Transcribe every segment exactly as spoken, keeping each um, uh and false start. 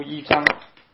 一章，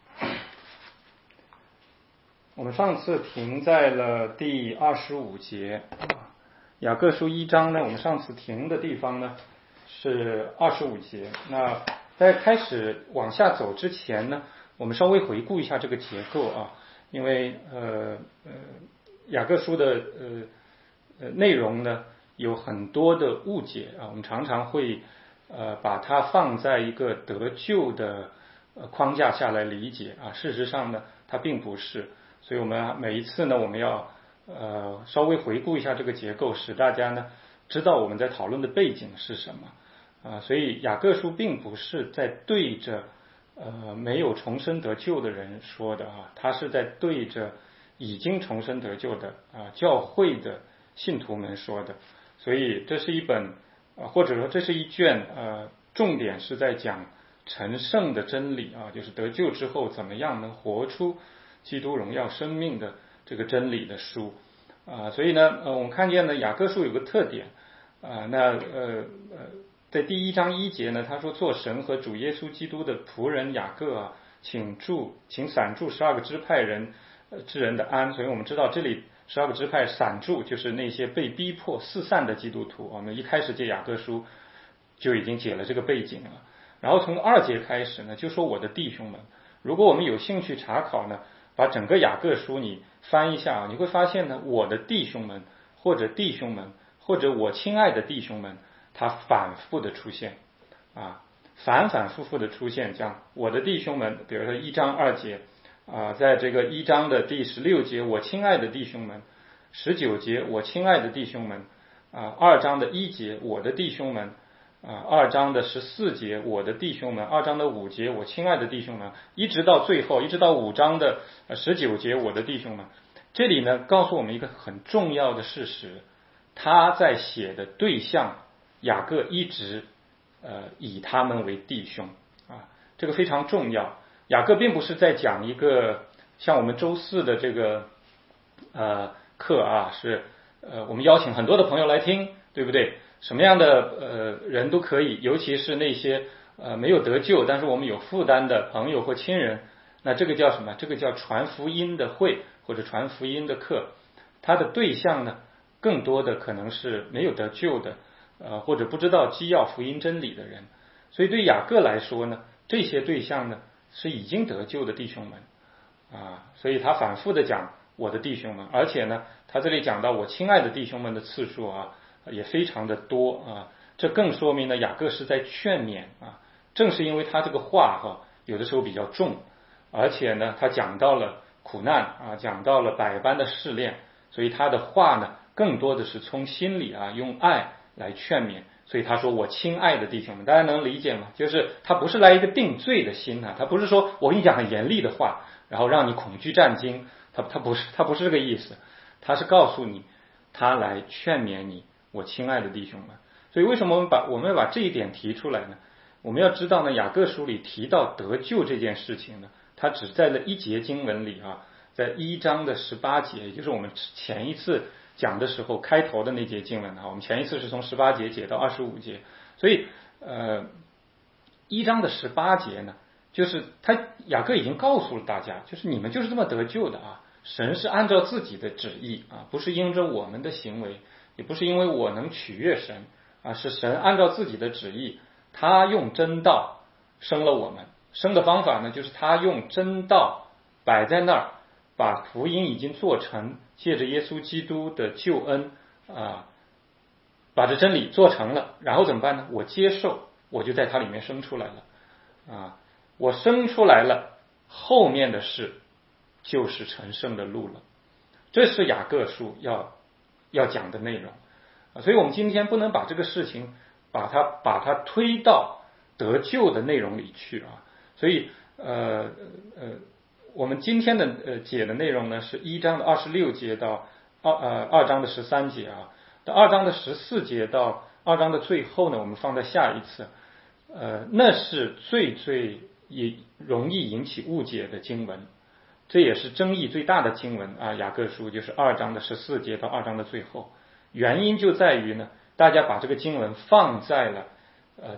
我们上次停在了第二十五节。雅各书一章呢，我们上次停的地方呢是二十五节。那在开始往下走之前呢，我们稍微回顾一下这个结构啊，因为呃呃雅各书的呃呃内容呢有很多的误解啊，我们常常会呃把它放在一个得救的框架下来理解啊，事实上呢，它并不是，所以我们每一次呢，我们要呃稍微回顾一下这个结构，使大家呢知道我们在讨论的背景是什么啊。所以雅各书并不是在对着呃没有重生得救的人说的啊，他是在对着已经重生得救的啊教会的信徒们说的。所以这是一本啊，或者说这是一卷呃，重点是在讲成圣的真理啊，就是得救之后怎么样能活出基督荣耀生命的这个真理的书啊。所以呢，呃，我们看见呢，雅各书有个特点啊，那呃呃，在第一章一节呢，他说做神和主耶稣基督的仆人雅各啊，请祝请散祝十二个支派人呃之人的安。所以我们知道这里十二个支派散祝就是那些被逼迫四散的基督徒。我们一开始解雅各书就已经解了这个背景了。然后从二节开始呢，就说我的弟兄们，如果我们有兴趣查考呢，把整个雅各书你翻一下，你会发现呢，我的弟兄们或者弟兄们或者我亲爱的弟兄们，它反复的出现啊，反反复复的出现，这样我的弟兄们，比如说一章二节啊，在这个一章的第十六节，我亲爱的弟兄们，十九节我亲爱的弟兄们啊，二章的一节我的弟兄们。啊，二章的十四节，我的弟兄们；二章的五节，我亲爱的弟兄们；一直到最后，一直到五章的十九节，我的弟兄们。这里呢，告诉我们一个很重要的事实：他在写的对象雅各一直呃以他们为弟兄啊，这个非常重要。雅各并不是在讲一个像我们周四的这个呃课啊，是呃我们邀请很多的朋友来听，对不对？什么样的呃人都可以，尤其是那些呃没有得救但是我们有负担的朋友或亲人，那这个叫什么？这个叫传福音的会或者传福音的课。它的对象呢，更多的可能是没有得救的，呃或者不知道基要福音真理的人。所以对雅各来说呢，这些对象呢是已经得救的弟兄们啊，所以他反复的讲我的弟兄们，而且呢，他这里讲到我亲爱的弟兄们的次数啊。也非常的多啊，这更说明了雅各是在劝勉啊。正是因为他这个话哈、啊，有的时候比较重，而且呢，他讲到了苦难啊，讲到了百般的试炼，所以他的话呢，更多的是从心里啊，用爱来劝勉。所以他说我亲爱的弟兄们，大家能理解吗？就是他不是来一个定罪的心啊，他不是说我跟你讲很严厉的话，然后让你恐惧战惊，他他不是他不是这个意思，他是告诉你，他来劝勉你。我亲爱的弟兄们，所以为什么我们把我们要把这一点提出来呢？我们要知道呢，雅各书里提到得救这件事情呢，它只在了一节经文里啊，在一章的十八节，也就是我们前一次讲的时候开头的那节经文啊，我们前一次是从十八节解到二十五节，所以呃一章的十八节呢，就是他雅各已经告诉了大家，就是你们就是这么得救的啊，神是按照自己的旨意啊，不是因着我们的行为。也不是因为我能取悦神啊，是神按照自己的旨意，他用真道生了我们。生的方法呢，就是他用真道摆在那儿，把福音已经做成，借着耶稣基督的救恩啊，把这真理做成了。然后怎么办呢？我接受，我就在它里面生出来了啊，我生出来了，后面的事就是成圣的路了。这是雅各书要。要讲的内容啊，所以我们今天不能把这个事情把它把它推到得救的内容里去啊。所以呃呃，我们今天的呃解的内容呢，是一章的二十六节到二呃二章的十三节啊，到二章的十四节到二章的最后呢，我们放在下一次。呃，那是最最也容易引起误解的经文。这也是争议最大的经文啊，雅各书就是二章的十四节到二章的最后。原因就在于呢，大家把这个经文放在了呃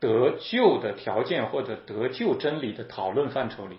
得救的条件或者得救真理的讨论范畴里，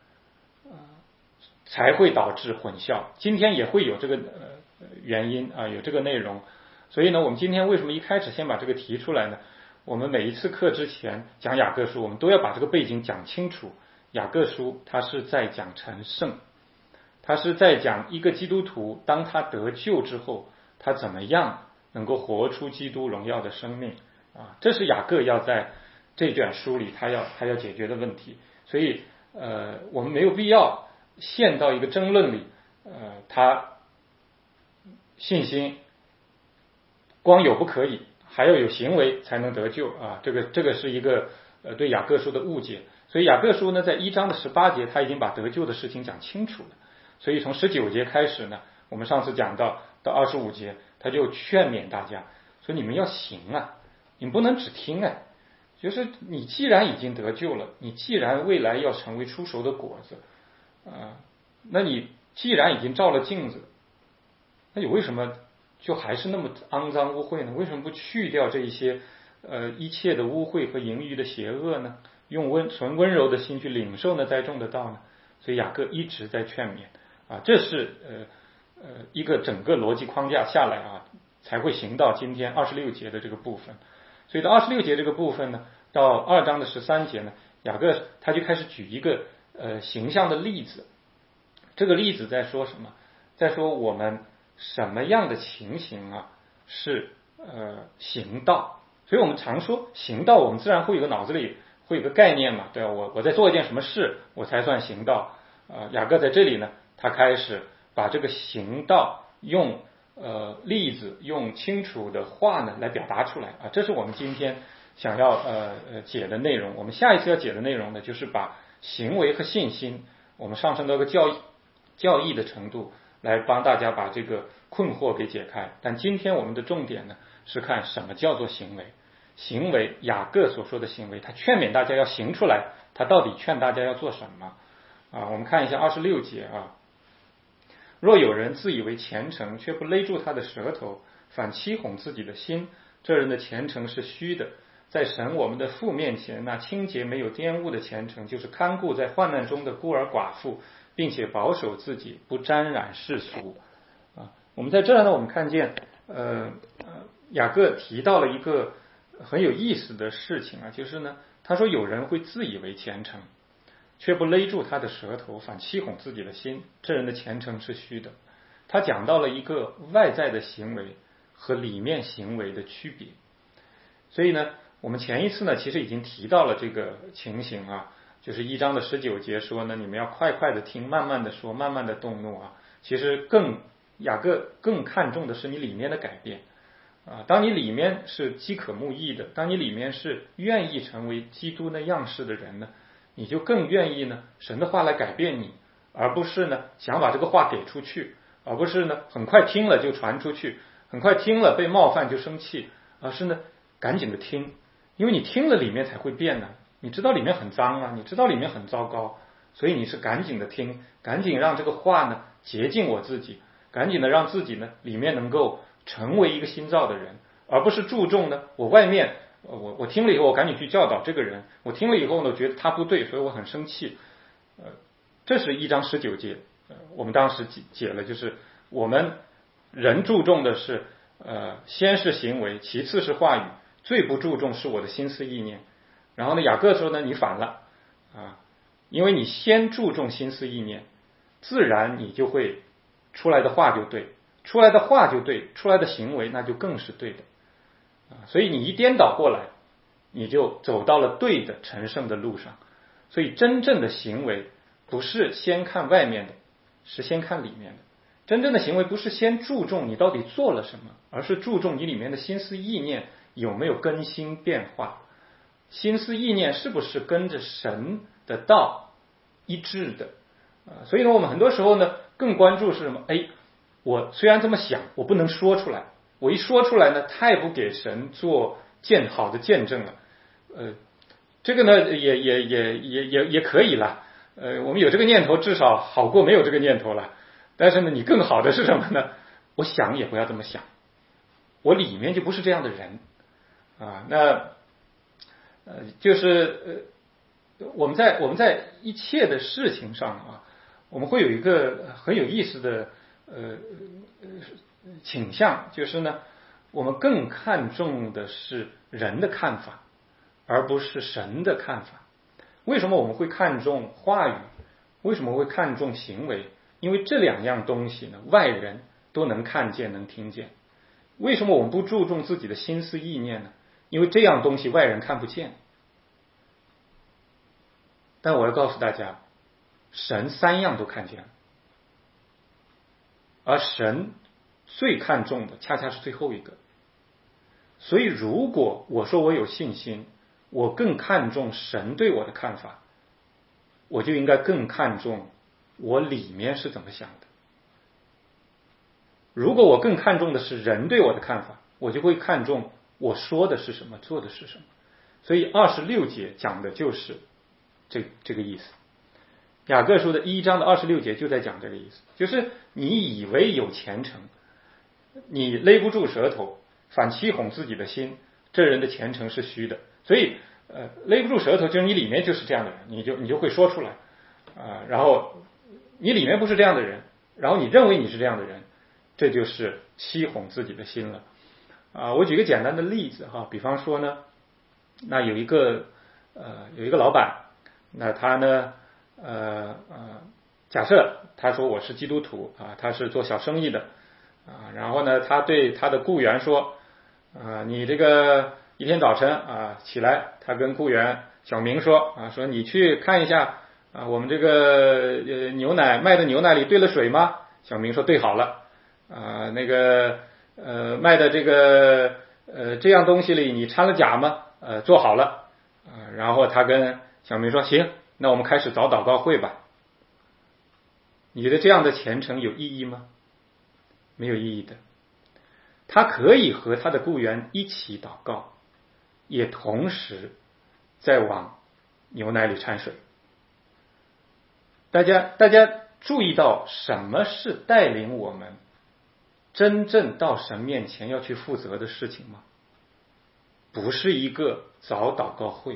才会导致混淆。今天也会有这个呃原因啊，有这个内容。所以呢，我们今天为什么一开始先把这个提出来呢？我们每一次课之前讲雅各书，我们都要把这个背景讲清楚。雅各书它是在讲成圣，它是在讲一个基督徒当他得救之后，他怎么样能够活出基督荣耀的生命啊？这是雅各要在这卷书里他要他要解决的问题。所以呃，我们没有必要陷到一个争论里，呃，他信心光有不可以，还要有行为才能得救啊！这个这个是一个呃对雅各书的误解。所以雅各书呢，在一章的十八节，他已经把得救的事情讲清楚了。所以从十九节开始呢，我们上次讲到到二十五节，他就劝勉大家说：你们要行啊，你们不能只听啊。就是你既然已经得救了，你既然未来要成为出熟的果子啊，那你既然已经照了镜子，那你为什么就还是那么肮脏污秽呢？为什么不去掉这一些呃一切的污秽和淫欲的邪恶呢？用温纯温柔的心去领受那栽种的道呢？所以雅各一直在劝勉啊，这是呃呃一个整个逻辑框架下来啊，才会行到今天二十六节的这个部分。所以到二十六节这个部分呢，到二章的十三节呢，雅各他就开始举一个呃形象的例子。这个例子在说什么？在说我们什么样的情形啊是呃行道。所以我们常说行道，我们自然会有个脑子里会有个概念嘛，对吧？我我在做一件什么事，我才算行道啊、呃？雅各在这里呢，他开始把这个行道用呃例子，用清楚的话呢来表达出来啊。这是我们今天想要呃呃解的内容。我们下一次要解的内容呢，就是把行为和信心，我们上升到一个教义教义的程度，来帮大家把这个困惑给解开。但今天我们的重点呢，是看什么叫做行为。行为，雅各所说的行为，他劝勉大家要行出来，他到底劝大家要做什么啊？我们看一下二十六节啊。若有人自以为虔诚，却不勒住他的舌头，反欺哄自己的心，这人的虔诚是虚的。在神我们的父面前，那清洁没有玷污的虔诚，就是看顾在患难中的孤儿寡妇，并且保守自己不沾染世俗啊。我们在这儿呢，我们看见呃呃雅各提到了一个很有意思的事情啊，就是呢，他说有人会自以为虔诚，却不勒住他的舌头，反欺哄自己的心，这人的虔诚是虚的。他讲到了一个外在的行为和里面行为的区别。所以呢，我们前一次呢，其实已经提到了这个情形啊，就是一章的十九节说呢，你们要快快的听，慢慢的说，慢慢的动怒啊。其实更雅各更看重的是你里面的改变啊。当你里面是饥渴慕义的，当你里面是愿意成为基督那样式的人呢，你就更愿意呢神的话来改变你，而不是呢想把这个话给出去，而不是呢很快听了就传出去，很快听了被冒犯就生气，而是呢赶紧的听，因为你听了里面才会变呢。你知道里面很脏啊，你知道里面很糟糕，所以你是赶紧的听，赶紧让这个话呢洁净我自己，赶紧的让自己呢里面能够成为一个新造的人，而不是注重呢我外面我我听了以后我赶紧去教导这个人，我听了以后呢我觉得他不对，所以我很生气。呃，这是一章十九节，呃，我们当时解了，就是我们人注重的是呃先是行为，其次是话语，最不注重是我的心思意念。然后呢，雅各说呢，你反了啊，因为你先注重心思意念，自然你就会出来的话就对，出来的话就对，出来的行为那就更是对的啊。所以你一颠倒过来，你就走到了对的成圣的路上。所以真正的行为不是先看外面的，是先看里面的。真正的行为不是先注重你到底做了什么，而是注重你里面的心思意念有没有更新变化，心思意念是不是跟着神的道一致的啊？所以呢，我们很多时候呢更关注是什么？哎，我虽然这么想，我不能说出来，我一说出来呢，太不给神做见好的见证了。呃，这个呢也也也也也也可以了。呃，我们有这个念头，至少好过没有这个念头了。但是呢，你更好的是什么呢？我想也不要这么想，我里面就不是这样的人啊。那呃，就是呃，我们在我们在一切的事情上啊，我们会有一个很有意思的呃倾向，就是呢，我们更看重的是人的看法，而不是神的看法。为什么我们会看重话语？为什么会看重行为？因为这两样东西呢，外人都能看见，能听见。为什么我们不注重自己的心思意念呢？因为这样东西外人看不见。但我要告诉大家，神三样都看见了，而神最看重的恰恰是最后一个。所以如果我说我有信心，我更看重神对我的看法，我就应该更看重我里面是怎么想的。如果我更看重的是人对我的看法，我就会看重我说的是什么，做的是什么。所以二十六节讲的就是这这个意思。雅各书的一章的二十六节就在讲这个意思，就是你以为有前程，你勒不住舌头，反欺哄自己的心，这人的前程是虚的。所以呃，勒不住舌头就是你里面就是这样的人，你就你就会说出来啊、呃，然后你里面不是这样的人，然后你认为你是这样的人，这就是欺哄自己的心了啊、呃。我举个简单的例子哈，比方说呢，那有一个呃有一个老板，那他呢呃呃假设他说我是基督徒啊，他是做小生意的啊，然后呢他对他的雇员说啊，你这个一天早晨啊起来，他跟雇员小明说啊，说你去看一下啊，我们这个呃牛奶卖的牛奶里兑了水吗？小明说兑好了啊，那个呃卖的这个呃这样东西里你掺了假吗？呃做好了啊，然后他跟小明说行，那我们开始早祷告会吧。你觉得这样的虔诚有意义吗？没有意义的。他可以和他的雇员一起祷告，也同时在往牛奶里掺水。大家大家注意到什么是带领我们真正到神面前要去负责的事情吗？不是一个早祷告会，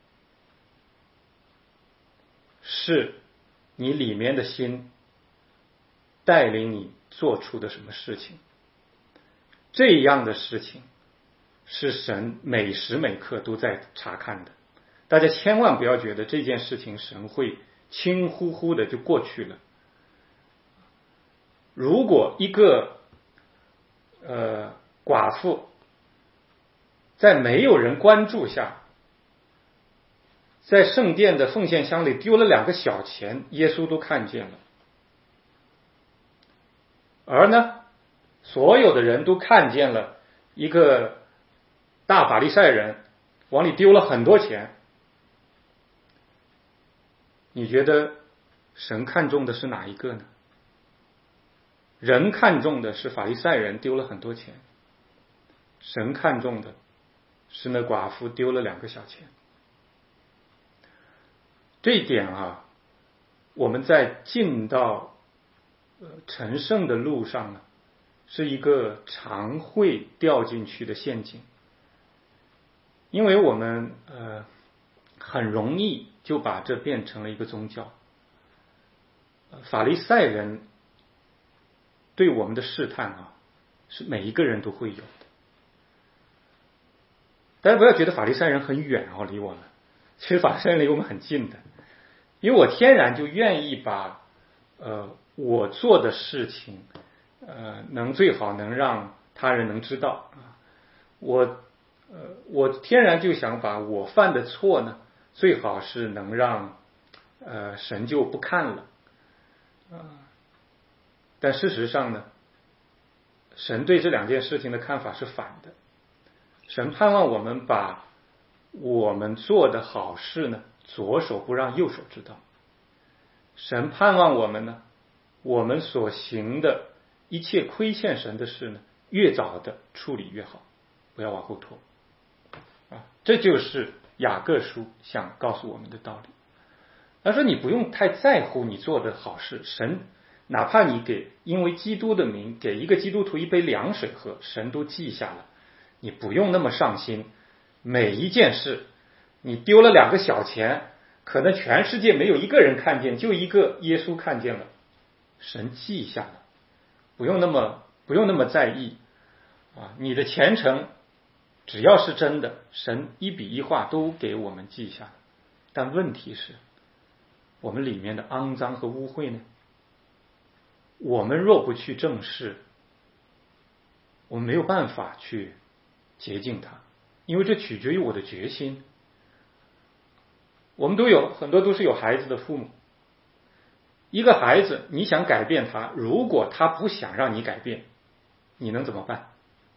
是你里面的心带领你做出的什么事情。这样的事情是神每时每刻都在查看的。大家千万不要觉得这件事情神会轻忽忽的就过去了。如果一个呃寡妇在没有人关注下，在圣殿的奉献箱里丢了两个小钱，耶稣都看见了。而呢，所有的人都看见了一个大法利赛人往里丢了很多钱。你觉得神看重的是哪一个呢？人看重的是法利赛人丢了很多钱，神看重的是那寡妇丢了两个小钱。这一点啊，我们在进到呃成圣的路上呢，是一个常会掉进去的陷阱。因为我们呃很容易就把这变成了一个宗教。法利赛人对我们的试探啊，是每一个人都会有的。大家不要觉得法利赛人很远哦，离我们，其实法利赛人离我们很近的。因为我天然就愿意把呃我做的事情呃能最好能让他人能知道啊，我呃我天然就想把我犯的错呢，最好是能让呃神就不看了啊。但事实上呢，神对这两件事情的看法是反的。神盼望我们把我们做的好事呢，左手不让右手知道。神盼望我们呢，我们所行的一切亏欠神的事呢，越早的处理越好，不要往后拖啊。这就是雅各书想告诉我们的道理。他说你不用太在乎你做的好事，神哪怕你给因为基督的名给一个基督徒一杯凉水喝，神都记下了，你不用那么上心。每一件事你丢了两个小钱，可能全世界没有一个人看见，就一个耶稣看见了，神记下了，不用那么不用那么在意啊！你的虔诚只要是真的，神一笔一画都给我们记下了。但问题是，我们里面的肮脏和污秽呢？我们若不去正视，我们没有办法去洁净它，因为这取决于我的决心。我们都有很多都是有孩子的父母，一个孩子你想改变他，如果他不想让你改变，你能怎么办？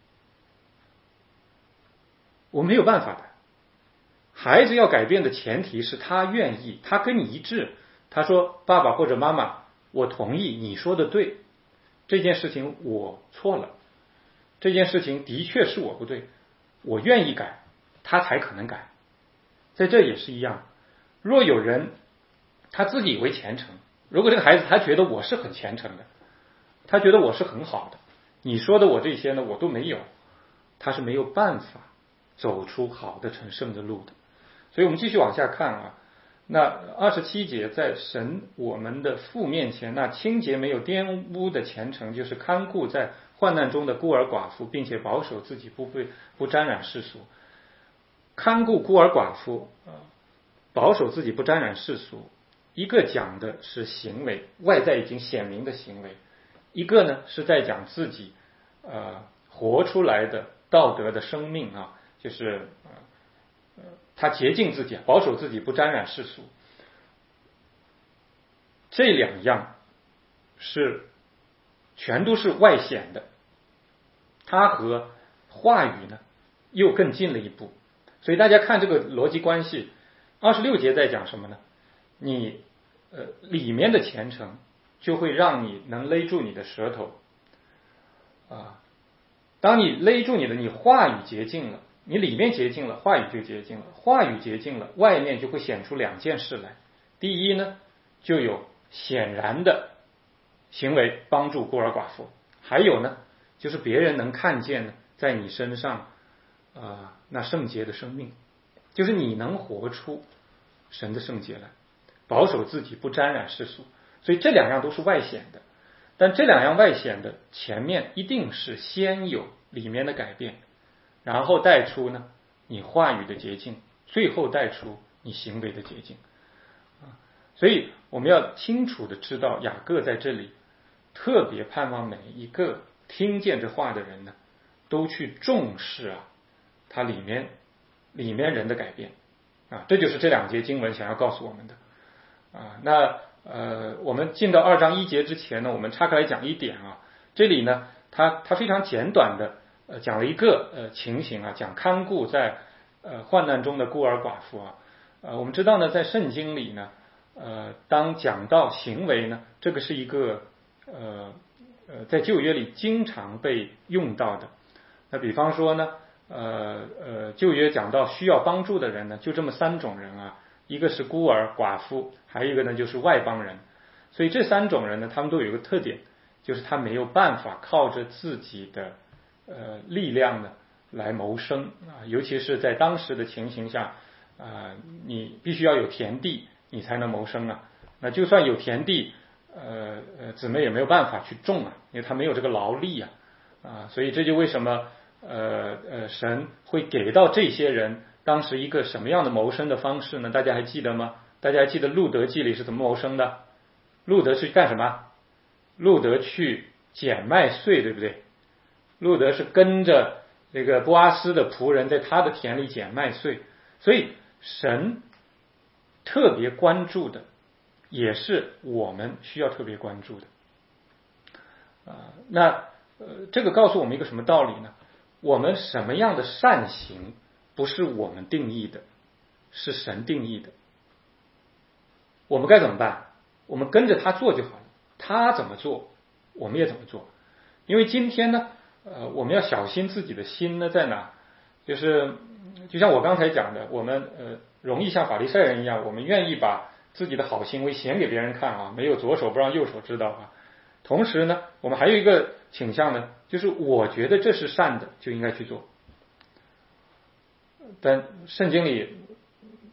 我没有办法的。孩子要改变的前提是他愿意，他跟你一致，他说爸爸或者妈妈，我同意，你说的对，这件事情我错了，这件事情的确是我不对，我愿意改，他才可能改。在这也是一样，若有人他自己以为虔诚，如果这个孩子他觉得我是很虔诚的，他觉得我是很好的，你说的我这些呢我都没有，他是没有办法走出好的成圣的路的。所以我们继续往下看啊，那二十七节，在神我们的父面前，那清洁没有玷污的虔诚，就是看顾在患难中的孤儿寡妇，并且保守自己不被不沾染世俗。看顾孤儿寡妇，呃，保守自己不沾染世俗，一个讲的是行为，外在已经显明的行为，一个呢是在讲自己呃活出来的道德的生命啊，就是呃他洁净自己，保守自己不沾染世俗。这两样是全都是外显的，它和话语呢又更近了一步。所以大家看这个逻辑关系，二十六节在讲什么呢？你呃里面的虔诚就会让你能勒住你的舌头啊，当你勒住你的，你话语洁净了，你里面洁净了，话语就洁净了，话语洁净了，外面就会显出两件事来。第一呢，就有显然的行为帮助孤儿寡妇，还有呢，就是别人能看见呢，在你身上啊、呃、那圣洁的生命，就是你能活出神的圣洁来，保守自己不沾染世俗。所以这两样都是外显的，但这两样外显的前面一定是先有里面的改变，然后带出呢你话语的洁净，最后带出你行为的洁净。所以我们要清楚的知道，雅各在这里特别盼望每一个听见这话的人呢，都去重视啊，它里面里面人的改变啊，这就是这两节经文想要告诉我们的啊。那呃，我们进到二章一节之前呢，我们岔开来讲一点啊，这里呢，它它非常简短的呃讲了一个呃情形啊，讲看顾在呃患难中的孤儿寡妇啊。呃，我们知道呢，在圣经里呢。呃，当讲到行为呢，这个是一个呃呃在旧约里经常被用到的。那比方说呢，呃呃旧约讲到需要帮助的人呢，就这么三种人啊，一个是孤儿寡妇，还有一个呢就是外邦人。所以这三种人呢，他们都有一个特点，就是他没有办法靠着自己的呃力量呢来谋生啊，尤其是在当时的情形下啊、呃，你必须要有田地。你才能谋生啊！那就算有田地，呃呃，姊妹也没有办法去种啊，因为他没有这个劳力啊啊，所以这就为什么呃呃神会给到这些人当时一个什么样的谋生的方式呢？大家还记得吗？大家还记得路德记里是怎么谋生的？路德是干什么？路德去捡麦穗，对不对？路德是跟着这个波阿斯的仆人在他的田里捡麦穗，所以神特别关注的，也是我们需要特别关注的啊。那呃，这个告诉我们一个什么道理呢？我们什么样的善行不是我们定义的，是神定义的。我们该怎么办？我们跟着他做就好了，他怎么做，我们也怎么做。因为今天呢，呃，我们要小心自己的心呢在哪？就是就像我刚才讲的，我们呃。容易像法利赛人一样，我们愿意把自己的好行为显给别人看啊，没有左手不让右手知道啊。同时呢，我们还有一个倾向呢，就是我觉得这是善的，就应该去做。但圣经里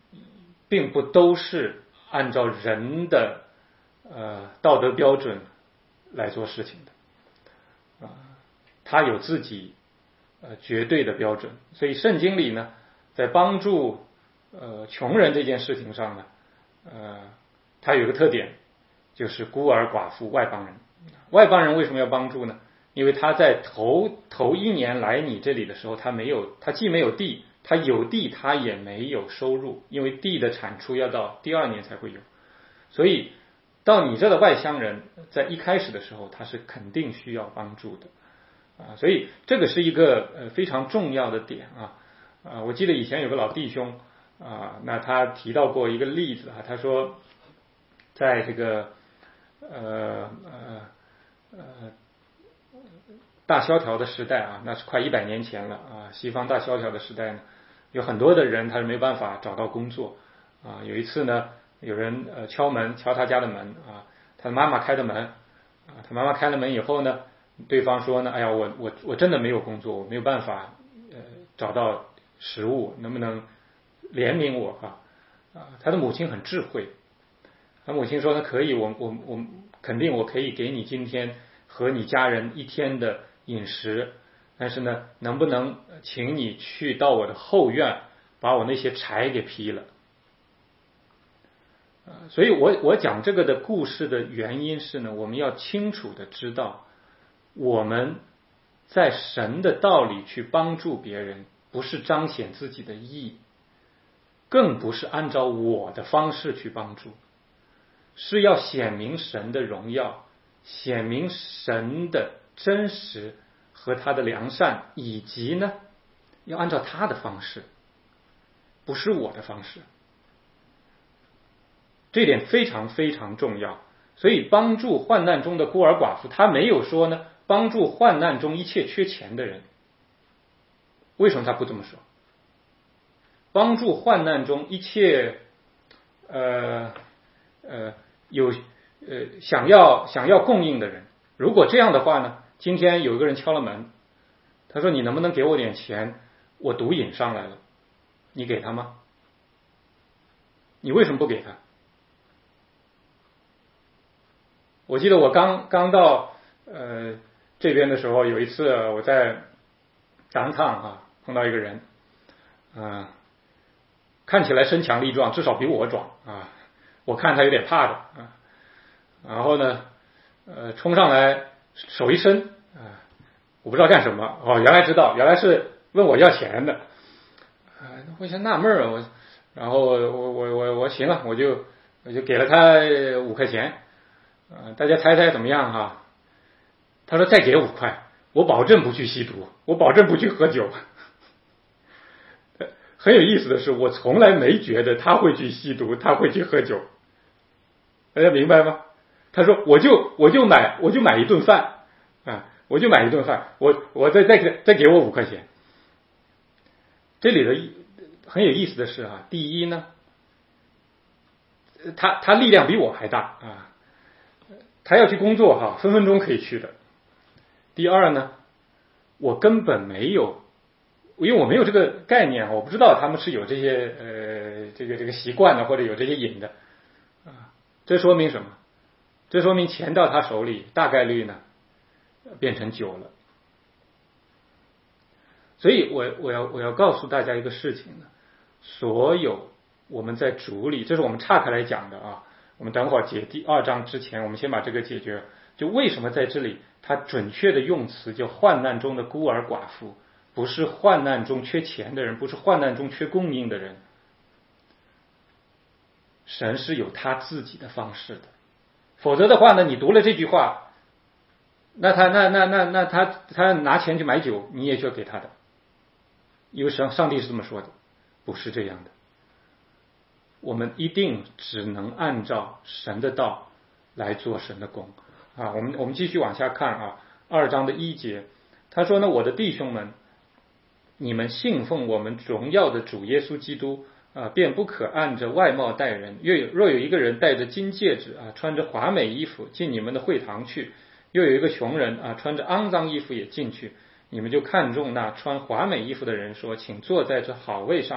并不都是按照人的呃道德标准来做事情的啊，他有自己呃绝对的标准。所以圣经里呢，在帮助呃穷人这件事情上呢，呃，它有一个特点，就是孤儿寡妇外邦人。外邦人为什么要帮助呢？因为他在头头一年来你这里的时候，他没有，他既没有地，他有地他也没有收入，因为地的产出要到第二年才会有。所以到你这的外乡人，在一开始的时候，他是肯定需要帮助的啊。所以这个是一个呃非常重要的点啊啊！我记得以前有个老弟兄啊，那他提到过一个例子啊，他说在这个呃呃呃大萧条的时代啊，那是快一百年前了啊。西方大萧条的时代呢，有很多的人他是没有办法找到工作啊。有一次呢，有人呃敲门，敲他家的门啊，他的妈妈开的门啊，他妈妈开了门以后呢，对方说呢，哎呀，我我我真的没有工作，我没有办法呃找到食物，能不能怜悯我啊？啊，他的母亲很智慧，他母亲说呢，可以，我我我肯定我可以给你今天和你家人一天的饮食，但是呢，能不能请你去到我的后院，把我那些柴给劈了？所以我我讲这个的故事的原因是呢，我们要清楚的知道，我们在神的道里去帮助别人，不是彰显自己的义，更不是按照我的方式去帮助，是要显明神的荣耀，显明神的真实和他的良善，以及呢，要按照他的方式，不是我的方式。这点非常非常重要。所以帮助患难中的孤儿寡妇，他没有说呢帮助患难中一切缺钱的人。为什么他不这么说？帮助患难中一切呃呃有呃想要想要供应的人。如果这样的话呢，今天有一个人敲了门，他说你能不能给我点钱，我毒瘾上来了，你给他吗？你为什么不给他？我记得我刚刚到呃这边的时候，有一次我在当趟啊碰到一个人，啊、呃、看起来身强力壮，至少比我壮啊，我看他有点怕的啊，然后呢呃冲上来手一伸啊，我不知道干什么哦，原来知道，原来是问我要钱的啊，我想纳闷儿，我然后我我我我我行了，我就我就给了他五块钱。呃，大家猜猜怎么样哈、啊？他说再给五块，我保证不去吸毒，我保证不去喝酒。很有意思的是，我从来没觉得他会去吸毒，他会去喝酒。大家明白吗？他说我就我就买我就买一顿饭啊，我就买一顿饭，我我再再再给我五块钱。这里的很有意思的是啊，第一呢，他他力量比我还大啊。他要去工作哈，分分钟可以去的。第二呢，我根本没有，因为我没有这个概念，我不知道他们是有这些呃这个这个习惯的，或者有这些瘾的啊。这说明什么？这说明钱到他手里，大概率呢变成酒了。所以我我要我要告诉大家一个事情呢，所有我们在主里，这是我们岔开来讲的啊。我们等会儿解第二章之前，我们先把这个解决。就为什么在这里，它准确的用词叫患难中的孤儿寡妇，不是患难中缺钱的人，不是患难中缺供应的人。神是有他自己的方式的，否则的话呢，你读了这句话，那他那那那那他他拿钱去买酒，你也就要给他的，因为上上帝是这么说的，不是这样的。我们一定只能按照神的道来做神的工啊！我们我们继续往下看啊，二章的一节，他说呢，我的弟兄们，你们信奉我们荣耀的主耶稣基督啊，便不可按着外貌待人。若有若有一个人戴着金戒指啊，穿着华美衣服进你们的会堂去，又有一个穷人啊，穿着肮脏衣服也进去，你们就看中那穿华美衣服的人说，请坐在这好位上。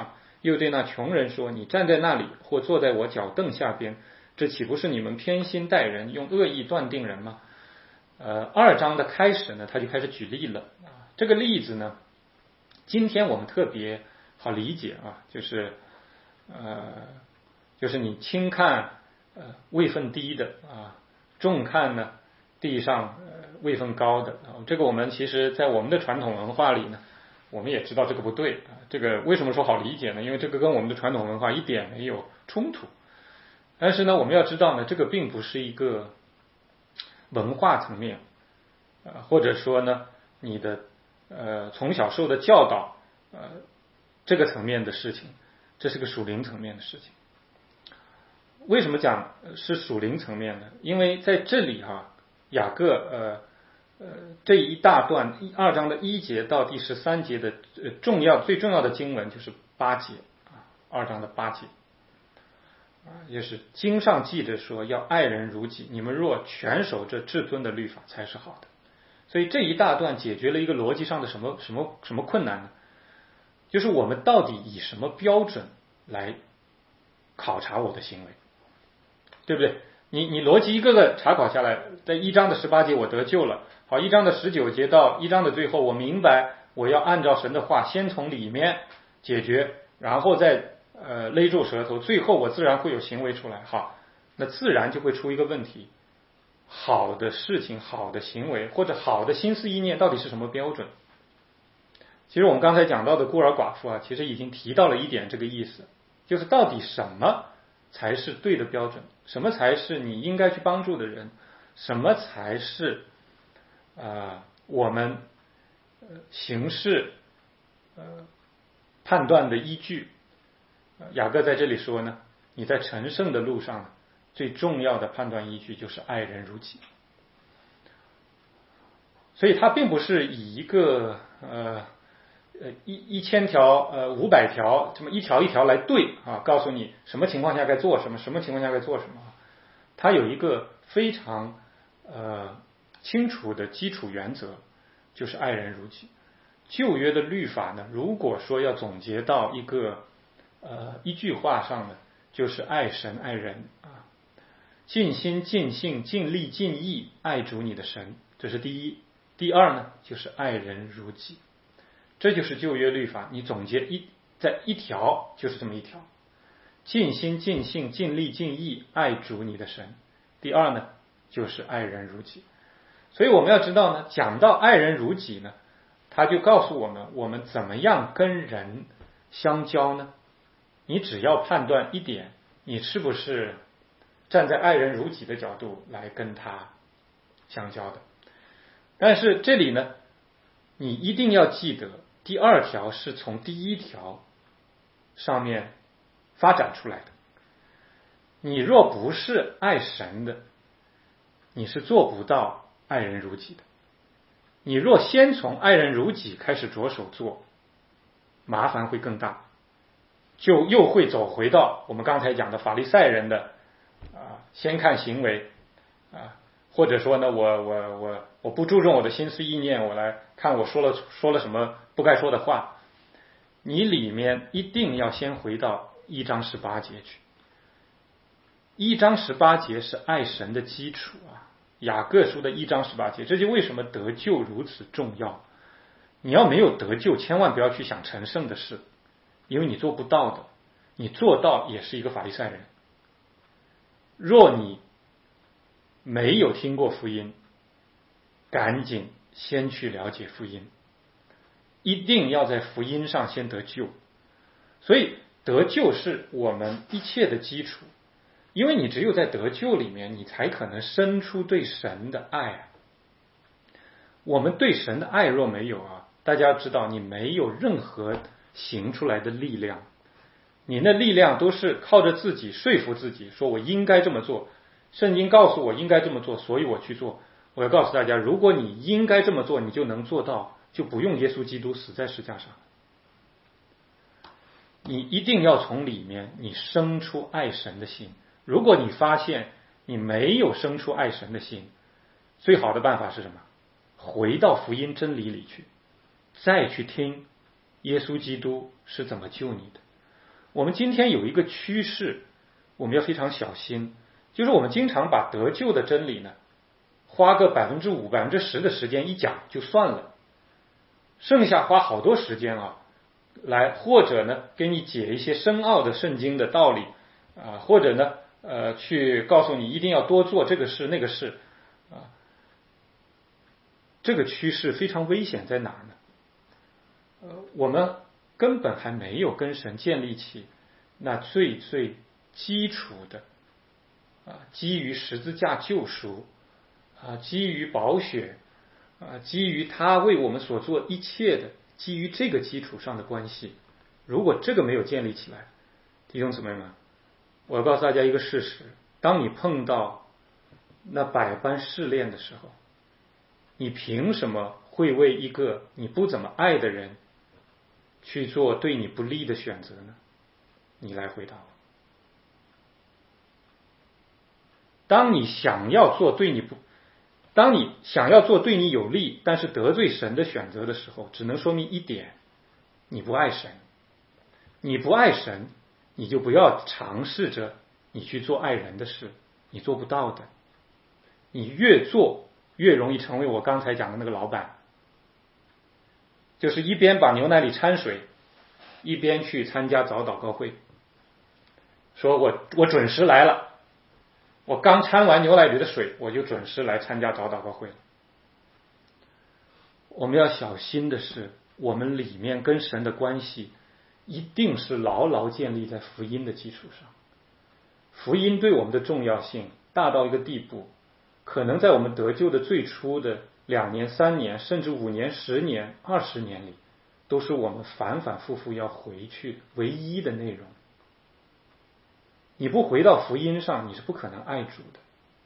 又对那穷人说，你站在那里，或坐在我脚凳下边，这岂不是你们偏心待人，用恶意断定人吗？呃，二章的开始呢，他就开始举例了。这个例子呢，今天我们特别好理解啊，就是呃，就是你轻看呃位分低的啊，重看呢地上呃位分高的啊。这个我们其实在我们的传统文化里呢，我们也知道这个不对啊。这个为什么说好理解呢？因为这个跟我们的传统文化一点没有冲突。但是呢，我们要知道呢，这个并不是一个文化层面，呃，或者说呢，你的呃从小受的教导，呃，这个层面的事情，这是个属灵层面的事情。为什么讲是属灵层面呢？因为在这里哈、啊，雅各呃呃这一大段二章的一节到第十三节的呃重要最重要的经文就是八节啊，二章的八节。啊，也是经上记着说要爱人如己，你们若全守这至尊的律法才是好的。所以这一大段解决了一个逻辑上的什么什么什么困难呢？就是我们到底以什么标准来考察我的行为，对不对？你你逻辑一个个查考下来，在一章的十八节我得救了，好，一章的十九节到一章的最后，我明白我要按照神的话，先从里面解决，然后再呃勒住舌头，最后我自然会有行为出来。好，那自然就会出一个问题：好的事情、好的行为或者好的心思意念到底是什么标准？其实我们刚才讲到的孤儿寡妇啊，其实已经提到了一点这个意思，就是到底什么才是对的标准，什么才是你应该去帮助的人，什么才是呃我们呃行事呃判断的依据。雅各在这里说呢，你在成圣的路上最重要的判断依据就是爱人如己。所以他并不是以一个呃呃一一千条呃五百条这么一条一条来对啊，告诉你什么情况下该做什么，什么情况下该做什么。他有一个非常呃清楚的基础原则，就是爱人如己。旧约的律法呢，如果说要总结到一个呃一句话上呢，就是爱神爱人啊，尽心尽性尽力尽意爱主你的神，这是第一。第二呢，就是爱人如己，这就是旧约律法。你总结一在一条，就是这么一条：尽心尽性尽力尽意爱主你的神。第二呢，就是爱人如己。所以我们要知道呢，讲到爱人如己呢，他就告诉我们，我们怎么样跟人相交呢？你只要判断一点，你是不是站在爱人如己的角度来跟他相交的。但是这里呢，你一定要记得，第二条是从第一条上面发展出来的。你若不是爱神的，你是做不到爱人如己的。你若先从爱人如己开始着手做，麻烦会更大，就又会走回到我们刚才讲的法利赛人的啊，先看行为啊。或者说呢，我我我我不注重我的心思意念，我来看我说了说了什么不该说的话。你里面一定要先回到一章十八节去。一章十八节是爱神的基础啊，雅各书的一章十八节，这就为什么得救如此重要。你要没有得救，千万不要去想成圣的事，因为你做不到的，你做到也是一个法利赛人。若你没有听过福音，赶紧先去了解福音，一定要在福音上先得救。所以得救是我们一切的基础，因为你只有在得救里面，你才可能生出对神的爱。我们对神的爱若没有啊，大家知道你没有任何行出来的力量，你那力量都是靠着自己说服自己，说我应该这么做，圣经告诉我应该这么做，所以我去做。我要告诉大家，如果你应该这么做，你就能做到，就不用耶稣基督死在十字架上。你一定要从里面你生出爱神的心。如果你发现你没有生出爱神的心，最好的办法是什么？回到福音真理里去，再去听耶稣基督是怎么救你的。 我们今天有一个趋势，我们要非常小心，就是我们经常把得救的真理呢，花个百分之五、百分之十的时间一讲就算了，剩下花好多时间啊，来或者呢给你解一些深奥的圣经的道理啊，或者呢呃去告诉你一定要多做这个事那个事啊。这个趋势非常危险在哪儿呢？呃，我们根本还没有跟神建立起那最最基础的啊，基于十字架救赎啊，基于宝血啊，基于他为我们所做一切的，基于这个基础上的关系。如果这个没有建立起来，弟兄姊妹们，我要告诉大家一个事实：当你碰到那百般试炼的时候，你凭什么会为一个你不怎么爱的人去做对你不利的选择呢？你来回答我。当你想要做对你不，当你想要做对你有利但是得罪神的选择的时候，只能说明一点：你不爱神。你不爱神，你就不要尝试着你去做爱人的事，你做不到的。你越做越容易成为我刚才讲的那个老板，就是一边把牛奶里掺水，一边去参加早祷告会，说我我准时来了，我刚掺完牛奶里的水，我就准时来参加早祷告会。我们要小心的是，我们里面跟神的关系一定是牢牢建立在福音的基础上。福音对我们的重要性大到一个地步，可能在我们得救的最初的两年、三年，甚至五年、十年、二十年里，都是我们反反复复要回去唯一的内容。你不回到福音上，你是不可能爱主的。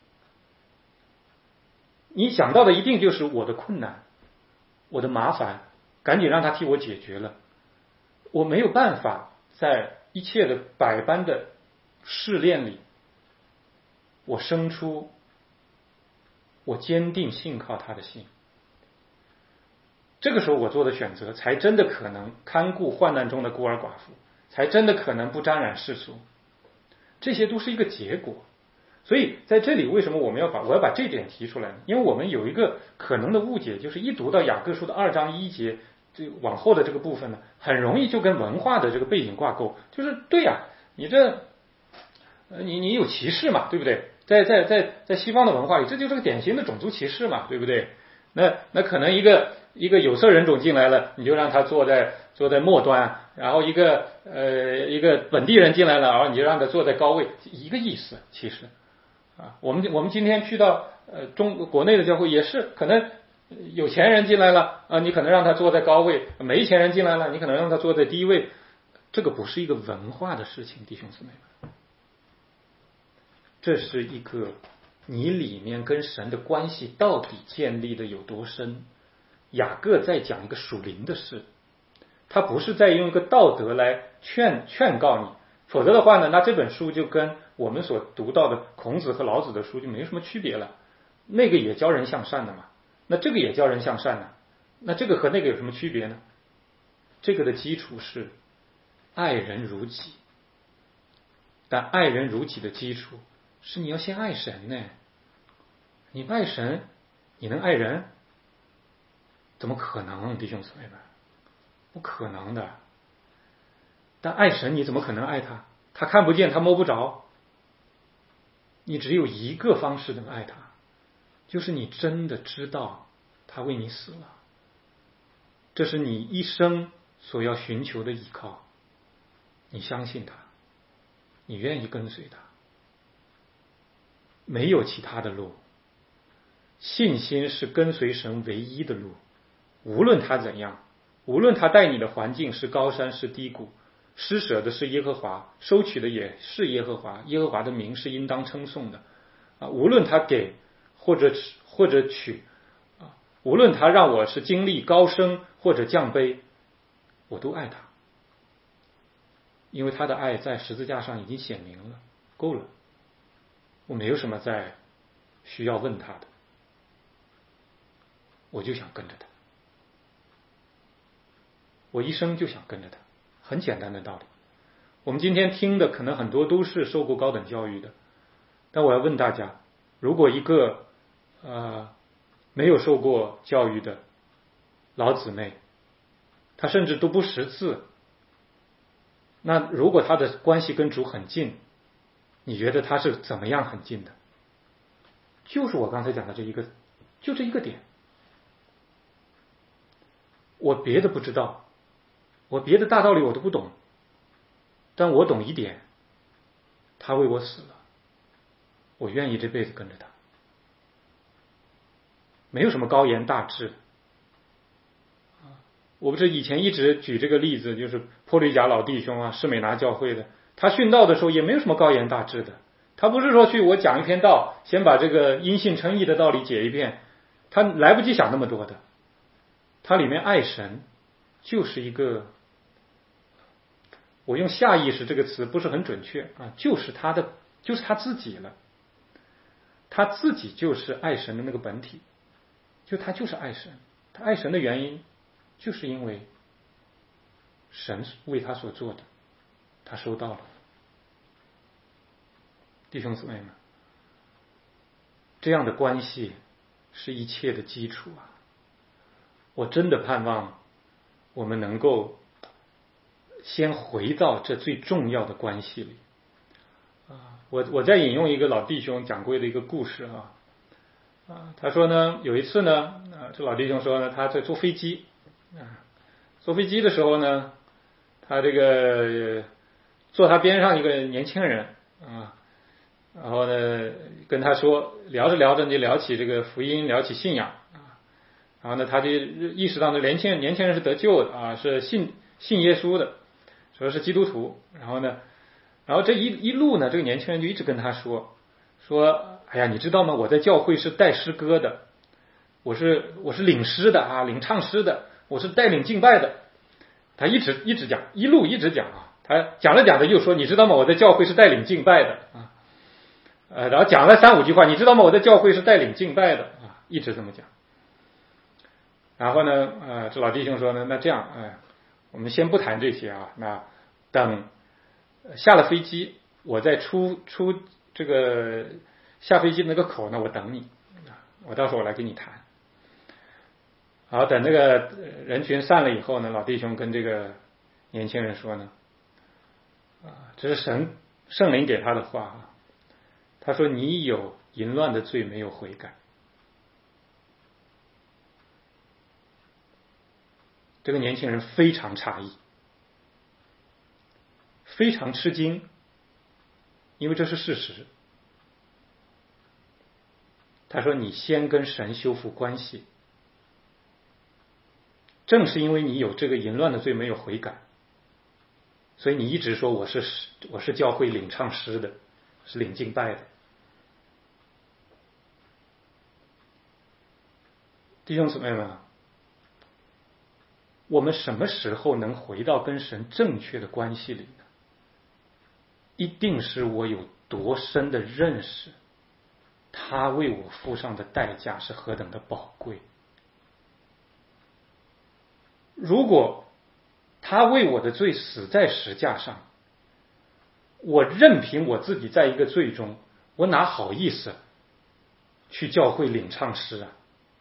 你想到的一定就是我的困难，我的麻烦，赶紧让他替我解决了。我没有办法在一切的百般的试炼里，我生出我坚定信靠他的心。这个时候我做的选择才真的可能看顾患难中的孤儿寡妇，才真的可能不沾染世俗。这些都是一个结果。所以在这里为什么我们要把我要把这点提出来呢？因为我们有一个可能的误解，就是一读到雅各书的二章一节这往后的这个部分呢，很容易就跟文化的这个背景挂钩，就是对呀、啊，你这你你有歧视嘛，对不对？在在在在西方的文化里，这就是个典型的种族歧视嘛，对不对？那那可能一个一个有色人种进来了，你就让他坐在坐在末端，然后一个呃一个本地人进来了，然后你就让他坐在高位，一个意思。其实啊，我们我们今天去到呃中国内的教会也是，可能有钱人进来了啊，你可能让他坐在高位；没钱人进来了，你可能让他坐在低位。这个不是一个文化的事情，弟兄姊妹们，这是一个你里面跟神的关系到底建立的有多深。雅各在讲一个属灵的事，他不是在用一个道德来劝劝告你，否则的话呢，那这本书就跟我们所读到的孔子和老子的书就没什么区别了。那个也教人向善的嘛，那这个也教人向善呢，那这个和那个有什么区别呢？这个的基础是爱人如己，但爱人如己的基础是你要先爱神呢。你不爱神，你能爱人？怎么可能，弟兄姊妹们？不可能的。但爱神，你怎么可能爱他？他看不见，他摸不着。你只有一个方式能爱他，就是你真的知道他为你死了，这是你一生所要寻求的依靠。你相信他，你愿意跟随他，没有其他的路。信心是跟随神唯一的路，无论他怎样，无论他带你的环境是高山是低谷，施舍的是耶和华，收取的也是耶和华，耶和华的名是应当称颂的啊！无论他给或者或者取啊，无论他让我是经历高升或者降卑，我都爱他，因为他的爱在十字架上已经显明了，够了，我没有什么再需要问他的，我就想跟着他，我一生就想跟着他，很简单的道理。 我们今天听的可能很多都是受过高等教育的，但我要问大家，如果一个呃没有受过教育的老姊妹，她甚至都不识字，那如果她的关系跟主很近，你觉得她是怎么样很近的？就是我刚才讲的这一个，就这一个点。我别的不知道，我别的大道理我都不懂，但我懂一点，他为我死了，我愿意这辈子跟着他。没有什么高言大志。我不是以前一直举这个例子，就是坡吕贾老弟兄啊，士美拿教会的，他殉道的时候也没有什么高言大志的，他不是说去我讲一篇道，先把这个因信称义的道理解一遍，他来不及想那么多的。他里面爱神就是一个，我用下意识这个词不是很准确啊，就是他的，就是他自己了，他自己就是爱神的那个本体，就他就是爱神，他爱神的原因就是因为神为他所做的，他收到了。弟兄姊妹们，这样的关系是一切的基础啊！我真的盼望我们能够先回到这最重要的关系里啊！我我再引用一个老弟兄讲过的一个故事啊啊，他说呢，有一次呢，啊，这老弟兄说呢，他在坐飞机啊，坐飞机的时候呢，他这个坐他边上一个年轻人啊，然后呢跟他说，聊着聊着就聊起这个福音，聊起信仰。然后呢，他就意识到呢，年轻人年轻人是得救的啊，是信信耶稣的，说是基督徒。然后呢，然后这一一路呢，这个年轻人就一直跟他说说，哎呀，你知道吗？我在教会是带诗歌的，我是我是领诗的啊，领唱诗的，我是带领敬拜的。他一直一直讲，一路一直讲啊，他讲着讲着又说，你知道吗？我在教会是带领敬拜的啊，呃，然后讲了三五句话，你知道吗？我在教会是带领敬拜的啊，一直这么讲。然后呢，呃，这老弟兄说呢，那这样，哎、呃，我们先不谈这些啊，那等下了飞机，我再出出这个下飞机那个口呢，我等你，我到时候我来跟你谈。好，等这个人群散了以后呢，老弟兄跟这个年轻人说呢，啊，这是神圣灵给他的话啊，他说你有淫乱的罪没有悔改。这个年轻人非常诧异，非常吃惊，因为这是事实。他说你先跟神修复关系，正是因为你有这个淫乱的罪没有悔改，所以你一直说我是我是教会领唱诗的，是领敬拜的。弟兄姊妹们，我们什么时候能回到跟神正确的关系里呢？一定是我有多深的认识，他为我付上的代价是何等的宝贵。如果他为我的罪死在石架上，我任凭我自己在一个罪中，我哪好意思去教会领唱诗啊？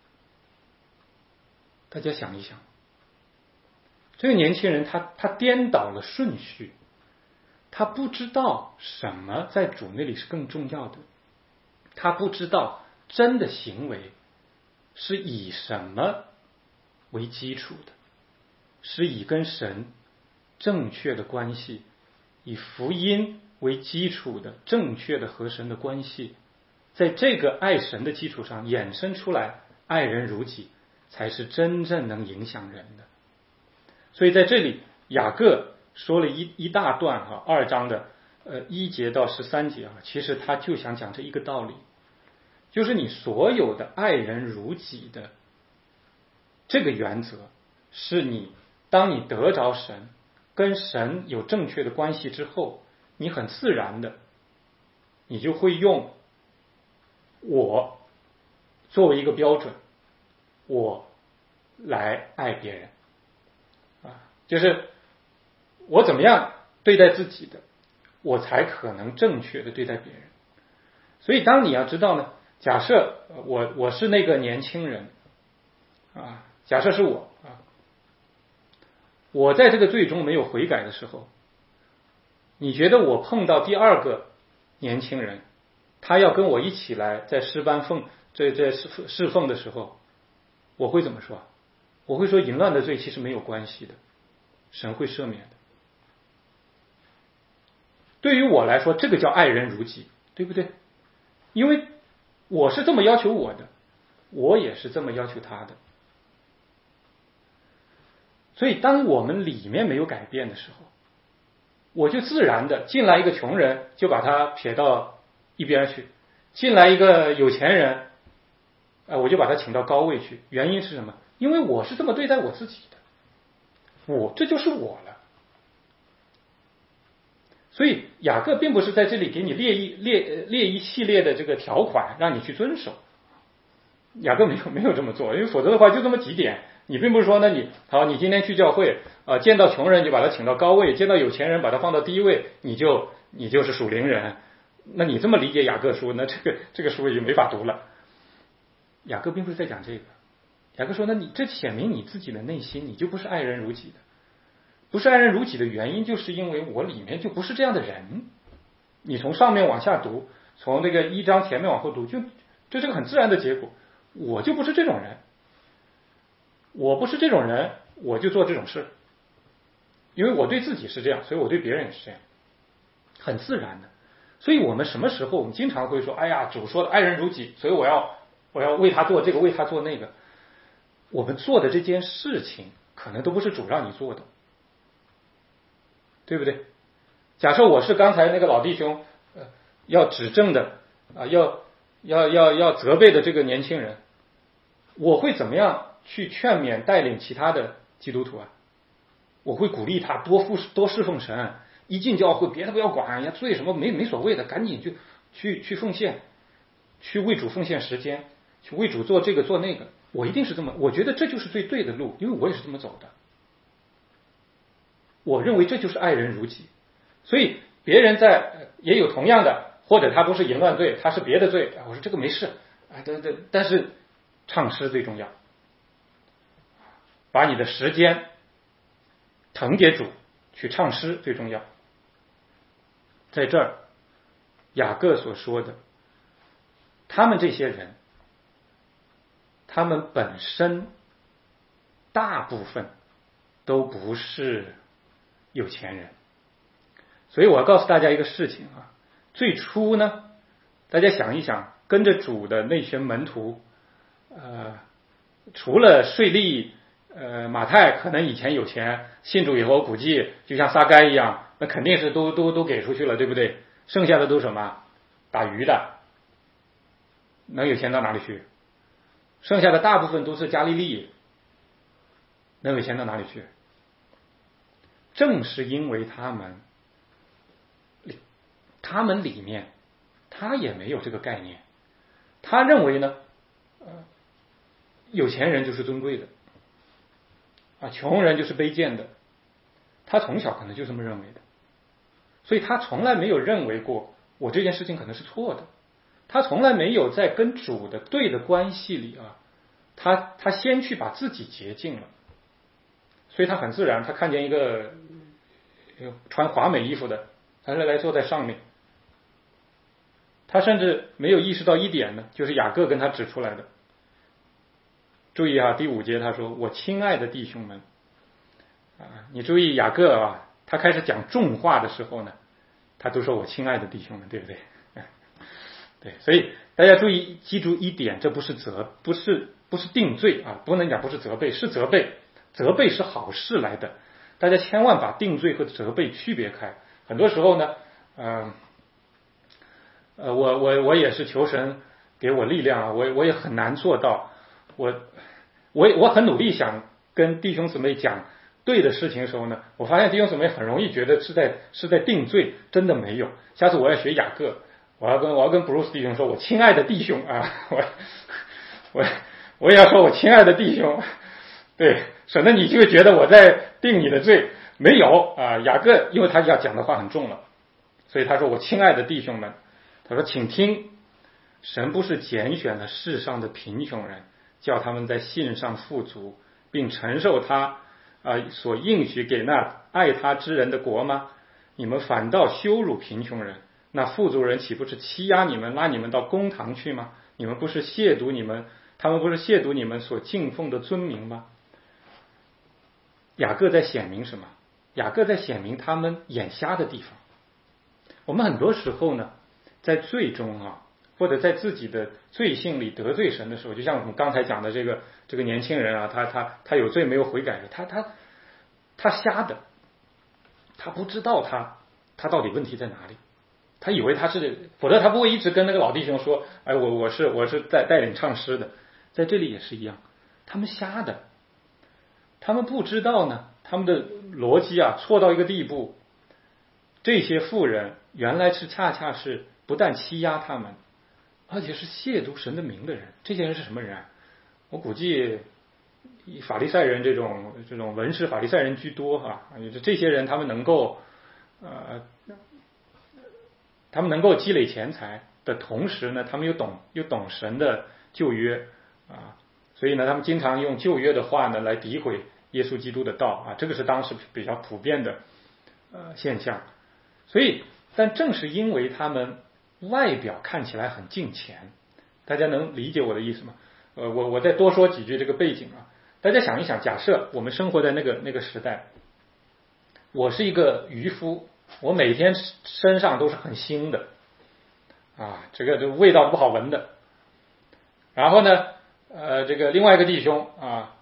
大家想一想，这个年轻人他他颠倒了顺序，他不知道什么在主那里是更重要的，他不知道真的行为是以什么为基础的，是以跟神正确的关系，以福音为基础的正确的和神的关系，在这个爱神的基础上衍生出来爱人如己，才是真正能影响人的。所以在这里雅各说了一一大段哈，二章的呃一节到十三节啊，其实他就想讲这一个道理，就是你所有的爱人如己的这个原则，是你当你得着神，跟神有正确的关系之后，你很自然的，你就会用我作为一个标准，我来爱别人啊，就是我怎么样对待自己的，我才可能正确的对待别人。所以当你要知道呢，假设我我是那个年轻人啊，假设是我啊，我在这个罪中没有悔改的时候，你觉得我碰到第二个年轻人，他要跟我一起来在诗班奉这这侍侍奉的时候，我会怎么说？我会说淫乱的罪其实没有关系的，神会赦免的。对于我来说，这个叫爱人如己，对不对？因为我是这么要求我的，我也是这么要求他的。所以当我们里面没有改变的时候，我就自然的进来一个穷人就把他撇到一边去，进来一个有钱人，呃，我就把他请到高位去。原因是什么？因为我是这么对待我自己的，我这就是我了。所以雅各并不是在这里给你列一列列一系列的这个条款让你去遵守，雅各没有没有这么做，因为否则的话就这么几点。你并不是说呢，你好，你今天去教会啊、呃，见到穷人就把他请到高位，见到有钱人把他放到低位，你就你就是属灵人。那你这么理解雅各书，那这个这个书也就没法读了。雅各并不是在讲这个，雅各说，那你这显明你自己的内心，你就不是爱人如己的。不是爱人如己的原因，就是因为我里面就不是这样的人。你从上面往下读，从那个一章前面往后读，就这是个很自然的结果。我就不是这种人，我不是这种人，我就做这种事。因为我对自己是这样，所以我对别人也是这样，很自然的。所以我们什么时候，我们经常会说，哎呀，主说的爱人如己，所以我要我要为他做这个，为他做那个。我们做的这件事情，可能都不是主让你做的。对不对？假设我是刚才那个老弟兄，呃，要指正的啊，要要要要责备的这个年轻人，我会怎么样去劝勉带领其他的基督徒啊？我会鼓励他多服多侍奉神，一进教会别的不要管呀，罪什么没没所谓的，赶紧去去去奉献，去为主奉献时间，去为主做这个做那个。我一定是这么，我觉得这就是最对的路，因为我也是这么走的。我认为这就是爱人如己，所以别人在也有同样的，或者他不是淫乱罪，他是别的罪，我说这个没事，啊，对对，但是唱诗最重要，把你的时间腾给主去唱诗最重要。在这儿，雅各所说的，他们这些人，他们本身大部分都不是有钱人。所以我要告诉大家一个事情啊，最初呢，大家想一想，跟着主的那群门徒，呃，除了税吏，呃，马太可能以前有钱，信主以后估计就像撒该一样，那肯定是都都都给出去了，对不对？剩下的都什么？打鱼的，能有钱到哪里去？剩下的大部分都是加利利，能有钱到哪里去？正是因为他们，他们里面，他也没有这个概念，他认为呢，呃，有钱人就是尊贵的，啊，穷人就是卑贱的，他从小可能就这么认为的，所以他从来没有认为过我这件事情可能是错的，他从来没有在跟主的对的关系里啊，他他先去把自己洁净了。所以他很自然，他看见一个穿华美衣服的，他来坐在上面。他甚至没有意识到一点呢，就是雅各跟他指出来的。注意啊，第五节他说：“我亲爱的弟兄们啊，你注意雅各啊，他开始讲重话的时候呢，他都说我亲爱的弟兄们，对不对？对，所以大家注意记住一点，这不是责，不是不是定罪啊，不能讲不是责备，是责备。”责备是好事来的，大家千万把定罪和责备区别开。很多时候呢，呃，呃，我我我也是求神给我力量啊，我我也很难做到。我我我很努力想跟弟兄姊妹讲对的事情的时候呢，我发现弟兄姊妹很容易觉得是在是在定罪，真的没有。下次我要学雅各，我要跟我要跟布鲁斯弟兄说，我亲爱的弟兄啊，我我我也要说我亲爱的弟兄，对。省得你就觉得我在定你的罪， 没有啊，雅各因为他要讲的话很重了，所以他说我亲爱的弟兄们，他说请听，神不是拣选了世上的贫穷人，叫他们在信上富足，并承受他啊所应许给那爱他之人的国吗？你们反倒羞辱贫穷人，那富足人岂不是欺压你们，拉你们到公堂去吗？你们不是亵渎你们，他们不是亵渎你们所敬奉的尊名吗？雅各在显明什么？雅各在显明他们眼瞎的地方。我们很多时候呢，在罪中啊，或者在自己的罪性里得罪神的时候，就像我们刚才讲的这个这个年轻人啊，他他他有罪没有悔改，他他他瞎的，他不知道他他到底问题在哪里，他以为他是，否则他不会一直跟那个老弟兄说，哎，我我是我是在带领唱诗的，在这里也是一样，他们瞎的，他们不知道呢，他们的逻辑啊错到一个地步，这些富人原来是恰恰是不但欺压他们，而且是亵渎神的名的人。这些人是什么人啊？我估计以法利赛人这种这种文士法利赛人居多哈、啊，这些人他们能够呃，他们能够积累钱财的同时呢，他们又懂又懂神的旧约啊，所以呢，他们经常用旧约的话呢来诋毁耶稣基督的道啊，这个是当时比较普遍的呃现象。所以，但正是因为他们外表看起来很敬虔，大家能理解我的意思吗？呃，我我再多说几句这个背景啊。大家想一想，假设我们生活在那个那个时代，我是一个渔夫，我每天身上都是很腥的啊，这个这个味道不好闻的。然后呢，呃，这个另外一个弟兄啊，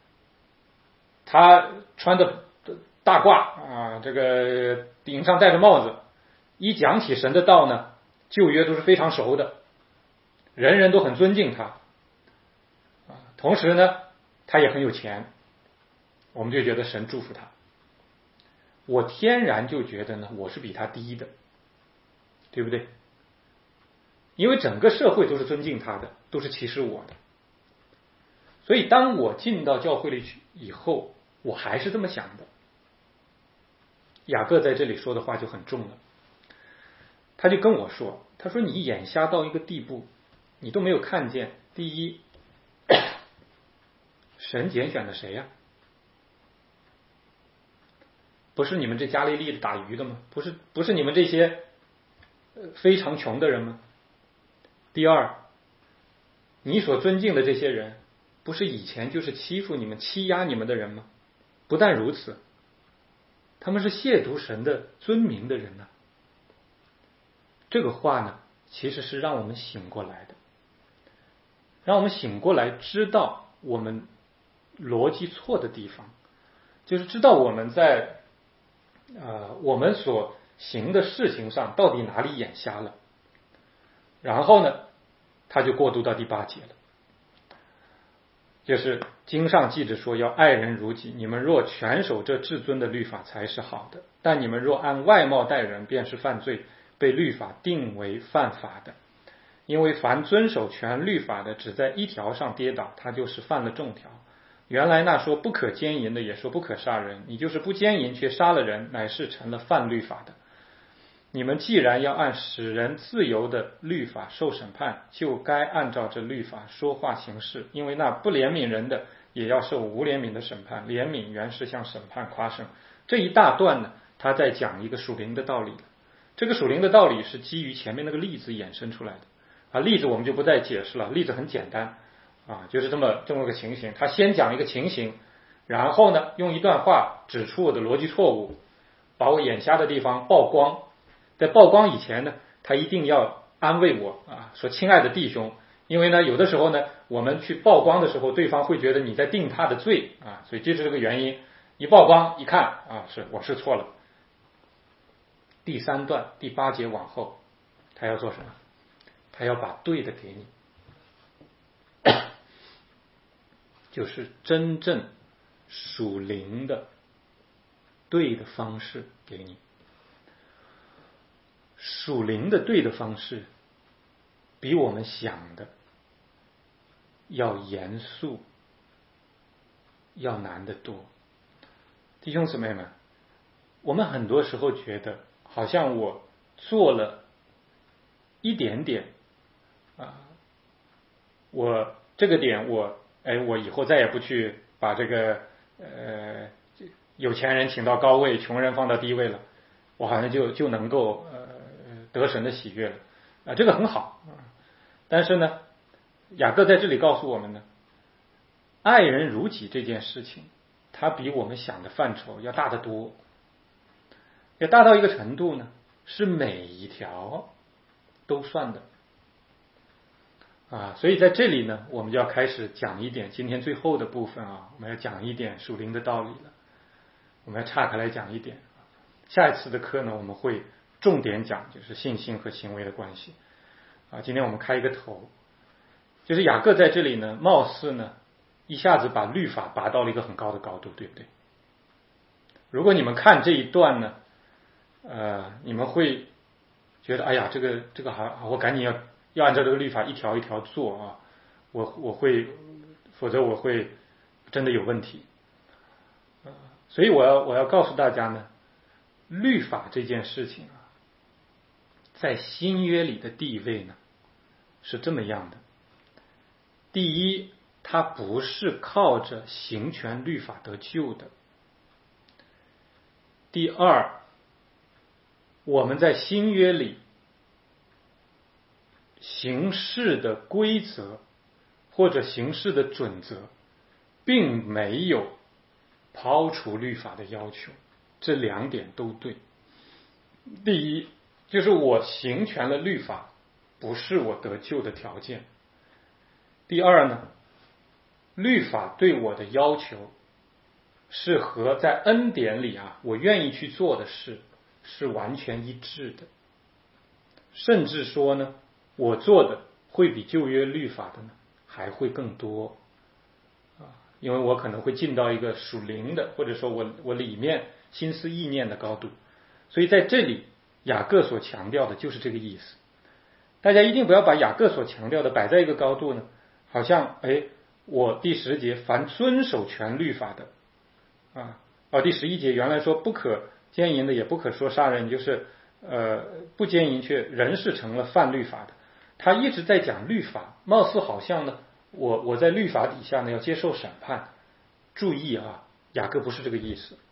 他穿着大褂啊，这个顶上戴着帽子，一讲起神的道呢，旧约都是非常熟的，人人都很尊敬他啊。同时呢，他也很有钱，我们就觉得神祝福他。我天然就觉得呢，我是比他低的，对不对？因为整个社会都是尊敬他的，都是歧视我的。所以当我进到教会里去以后，我还是这么想的。雅各在这里说的话就很重了，他就跟我说，他说你眼瞎到一个地步，你都没有看见，第一，神拣选了谁呀、啊？不是你们这加利利打鱼的吗？不是不是你们这些非常穷的人吗？第二，你所尊敬的这些人，不是以前就是欺负你们、欺压你们的人吗？不但如此，他们是亵渎神的尊名的人呢、啊。这个话呢，其实是让我们醒过来的，让我们醒过来，知道我们逻辑错的地方，就是知道我们在呃我们所行的事情上到底哪里眼瞎了。然后呢，他就过渡到第八节了，就是经上记着说要爱人如己，你们若全守这至尊的律法才是好的，但你们若按外貌待人，便是犯罪，被律法定为犯法的。因为凡遵守全律法的，只在一条上跌倒，他就是犯了众条。原来那说不可奸淫的也说不可杀人，你就是不奸淫却杀了人，乃是成了犯律法的。你们既然要按使人自由的律法受审判，就该按照这律法说话行事，因为那不怜悯人的也要受无怜悯的审判，怜悯原是向审判夸胜。这一大段呢，他在讲一个属灵的道理，这个属灵的道理是基于前面那个例子衍生出来的啊，例子我们就不再解释了，例子很简单啊，就是这么这么个情形。他先讲一个情形，然后呢用一段话指出我的逻辑错误，把我眼瞎的地方曝光。在曝光以前呢，他一定要安慰我啊，说亲爱的弟兄，因为呢有的时候呢我们去曝光的时候，对方会觉得你在定他的罪啊，所以这是这个原因。一曝光一看啊，是我是错了。第三段第八节往后，他要做什么？他要把对的给你，就是真正属灵的对的方式给你。属灵的对的方式比我们想的要严肃，要难得多。弟兄姊妹们， 我们很多时候觉得好像我做了一点点啊，我这个点我哎我以后再也不去把这个呃有钱人请到高位，穷人放到低位了，我好像就就能够呃得神的喜悦了啊，这个很好啊。但是呢，雅各在这里告诉我们呢，爱人如己这件事情，它比我们想的范畴要大得多，要大到一个程度呢，是每一条都算的啊。所以在这里呢，我们就要开始讲一点今天最后的部分啊，我们要讲一点属灵的道理了。我们要岔开来讲一点，下一次的课呢，我们会重点讲就是信心和行为的关系啊。今天我们开一个头，就是雅各在这里呢，貌似呢一下子把律法拔到了一个很高的高度，对不对？如果你们看这一段呢，呃，你们会觉得，哎呀，这个这个好，我赶紧要要按照这个律法一条一条做啊，我我会，否则我会真的有问题。所以我要我要告诉大家呢，律法这件事情啊，在新约里的地位呢是这么样的。第一，它不是靠着行权律法得救的。第二，我们在新约里行事的规则或者行事的准则，并没有抛除律法的要求，这两点都对。第一，就是我行权了律法，不是我得救的条件。第二呢，律法对我的要求是和在恩典里啊，我愿意去做的事是完全一致的，甚至说呢，我做的会比旧约律法的呢还会更多啊，因为我可能会进到一个属灵的，或者说我我里面心思意念的高度。所以在这里雅各所强调的就是这个意思。大家一定不要把雅各所强调的摆在一个高度呢，好像哎，我第十节凡遵守全律法的啊，哦第十一节原来说不可奸淫的，也不可说杀人，就是呃不奸淫却人是成了犯律法的。他一直在讲律法，貌似好像呢，我我在律法底下呢要接受审判。注意啊，雅各不是这个意思。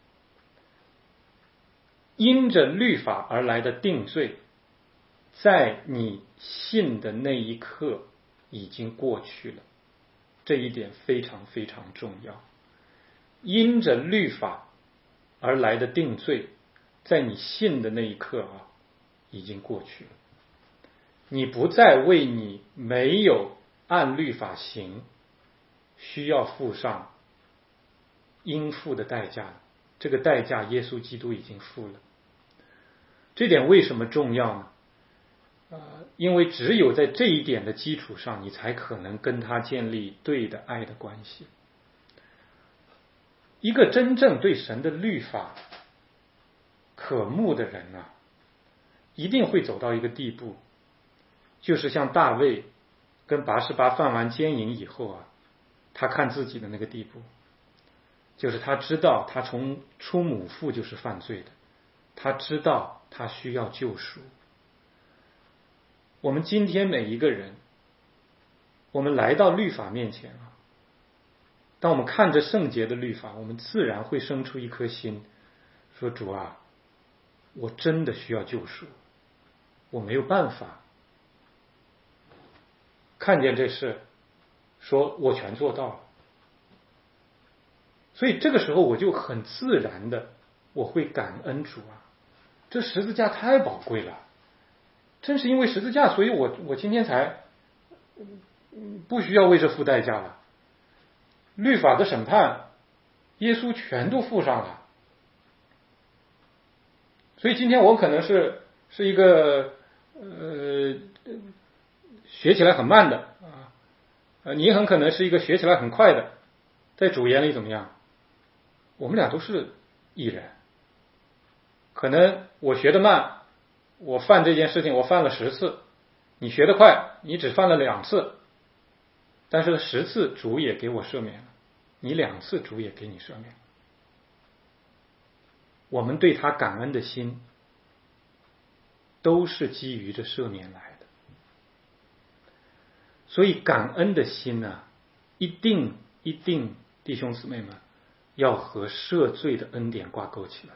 因着律法而来的定罪，在你信的那一刻已经过去了，这一点非常非常重要。因着律法而来的定罪，在你信的那一刻啊，已经过去了。你不再为你没有按律法行，需要付上应付的代价了。这个代价耶稣基督已经付了。这点为什么重要呢？呃，因为只有在这一点的基础上，你才可能跟他建立对的爱的关系。一个真正对神的律法渴慕的人啊，一定会走到一个地步，就是像大卫跟拔示巴犯完奸淫以后啊，他看自己的那个地步，就是他知道他从出母腹就是犯罪的，他知道他需要救赎。我们今天每一个人，我们来到律法面前啊，当我们看着圣洁的律法，我们自然会生出一颗心，说主啊，我真的需要救赎，我没有办法看见这事，说我全做到了。所以这个时候我就很自然的，我会感恩主啊，这十字架太宝贵了，正是因为十字架，所以我我今天才不需要为这付代价了。律法的审判，耶稣全都付上了。所以今天我可能是是一个呃学起来很慢的啊，呃你很可能是一个学起来很快的，在主眼里怎么样？我们俩都是艺人。可能我学得慢，我犯这件事情我犯了十次，你学得快，你只犯了两次，但是十次主也给我赦免了，你两次主也给你赦免了。 我们对他感恩的心都是基于这赦免来的。所以感恩的心呢、啊，一定一定弟兄姊妹们要和赦罪的恩典挂钩起来。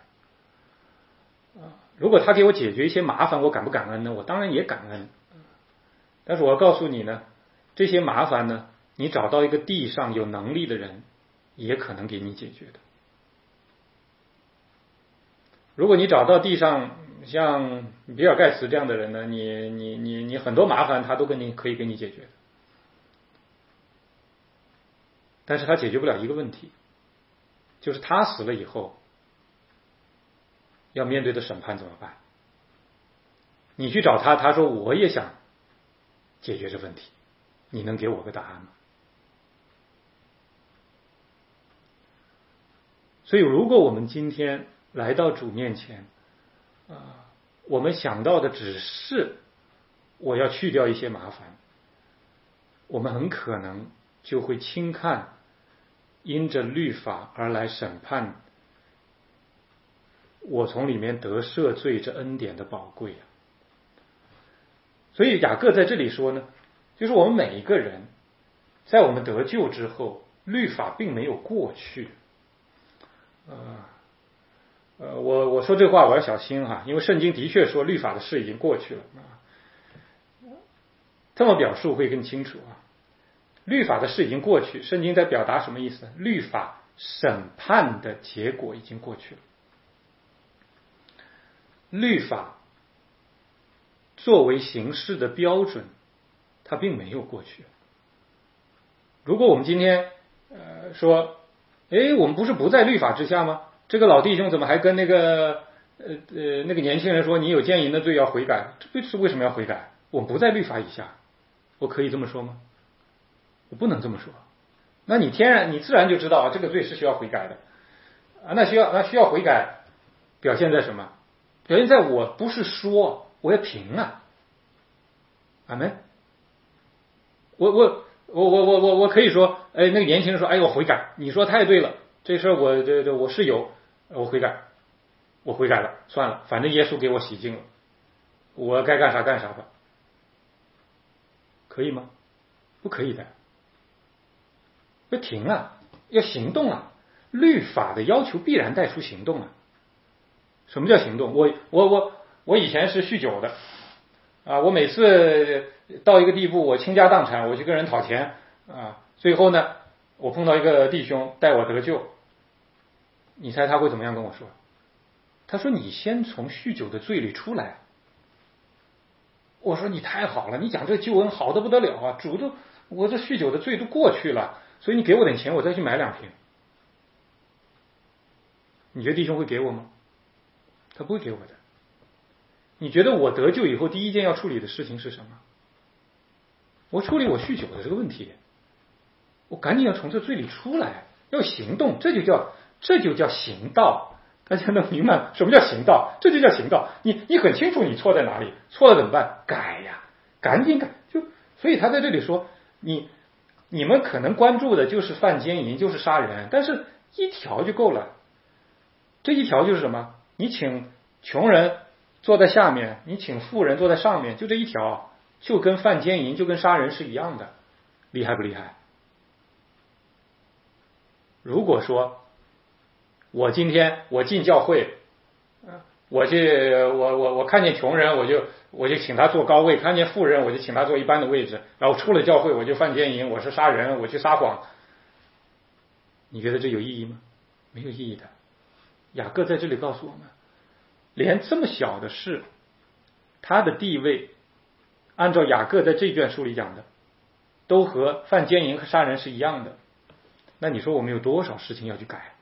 如果他给我解决一些麻烦，我感不感恩呢？我当然也感恩。但是我要告诉你呢，这些麻烦呢，你找到一个地上有能力的人，也可能给你解决的。如果你找到地上像比尔盖茨这样的人呢，你你你你很多麻烦他都跟你可以给你解决的。但是他解决不了一个问题，就是他死了以后要面对的审判怎么办？你去找他，他说我也想解决这问题，你能给我个答案吗？所以如果我们今天来到主面前，呃、我们想到的只是我要去掉一些麻烦，我们很可能就会轻看因着律法而来审判我从里面得赦罪这恩典的宝贵啊。所以雅各在这里说呢，就是我们每一个人在我们得救之后，律法并没有过去。呃呃，我我说这话我要小心哈，因为圣经的确说律法的事已经过去了啊。这么表述会更清楚啊。律法的事已经过去，圣经在表达什么意思？律法审判的结果已经过去了。律法作为行事的标准，它并没有过去。如果我们今天呃说，哎，我们不是不在律法之下吗？这个老弟兄怎么还跟那个呃呃那个年轻人说你有奸淫的罪要悔改？这是为什么要悔改？我们不在律法以下，我可以这么说吗？我不能这么说。那你天然你自然就知道啊，这个罪是需要悔改的啊。那需要那需要悔改，表现在什么？表现在我不是说我要停啊，阿们。我我我我我我我可以说，哎，那个年轻人说，哎，我悔改，你说太对了，这事儿我这这我是有，我悔改，我悔改了，算了，反正耶稣给我洗净了，我该干啥干啥吧，可以吗？不可以的，要停啊，要行动啊，律法的要求必然带出行动啊。什么叫行动？我我我我以前是酗酒的啊，我每次到一个地步，我倾家荡产，我去跟人讨钱啊，最后呢，我碰到一个弟兄带我得救，你猜他会怎么样跟我说？他说：“你先从酗酒的罪里出来。”我说：“你太好了，你讲这个救恩好得不得了啊！主都我这酗酒的罪都过去了，所以你给我点钱，我再去买两瓶。”你觉得弟兄会给我吗？他不会给我的。你觉得我得救以后第一件要处理的事情是什么？我处理我酗酒的这个问题，我赶紧要从这罪里出来，要行动，这就叫这就叫行道。大家能明白什么叫行道？这就叫行道。你你很清楚你错在哪里，错了怎么办？改呀，赶紧改。就所以他在这里说，你你们可能关注的就是犯奸淫，就是杀人，但是一条就够了。这一条就是什么？你请穷人坐在下面，你请富人坐在上面，就这一条，就跟犯奸淫就跟杀人是一样的，厉害不厉害？如果说我今天我进教会，我去我我我看见穷人我就我就请他坐高位，看见富人我就请他坐一般的位置，然后出了教会我就犯奸淫，我是杀人，我去撒谎，你觉得这有意义吗？没有意义的。雅各在这里告诉我们，连这么小的事，他的地位按照雅各在这卷书里讲的，都和犯奸淫和杀人是一样的。那你说我们有多少事情要去改？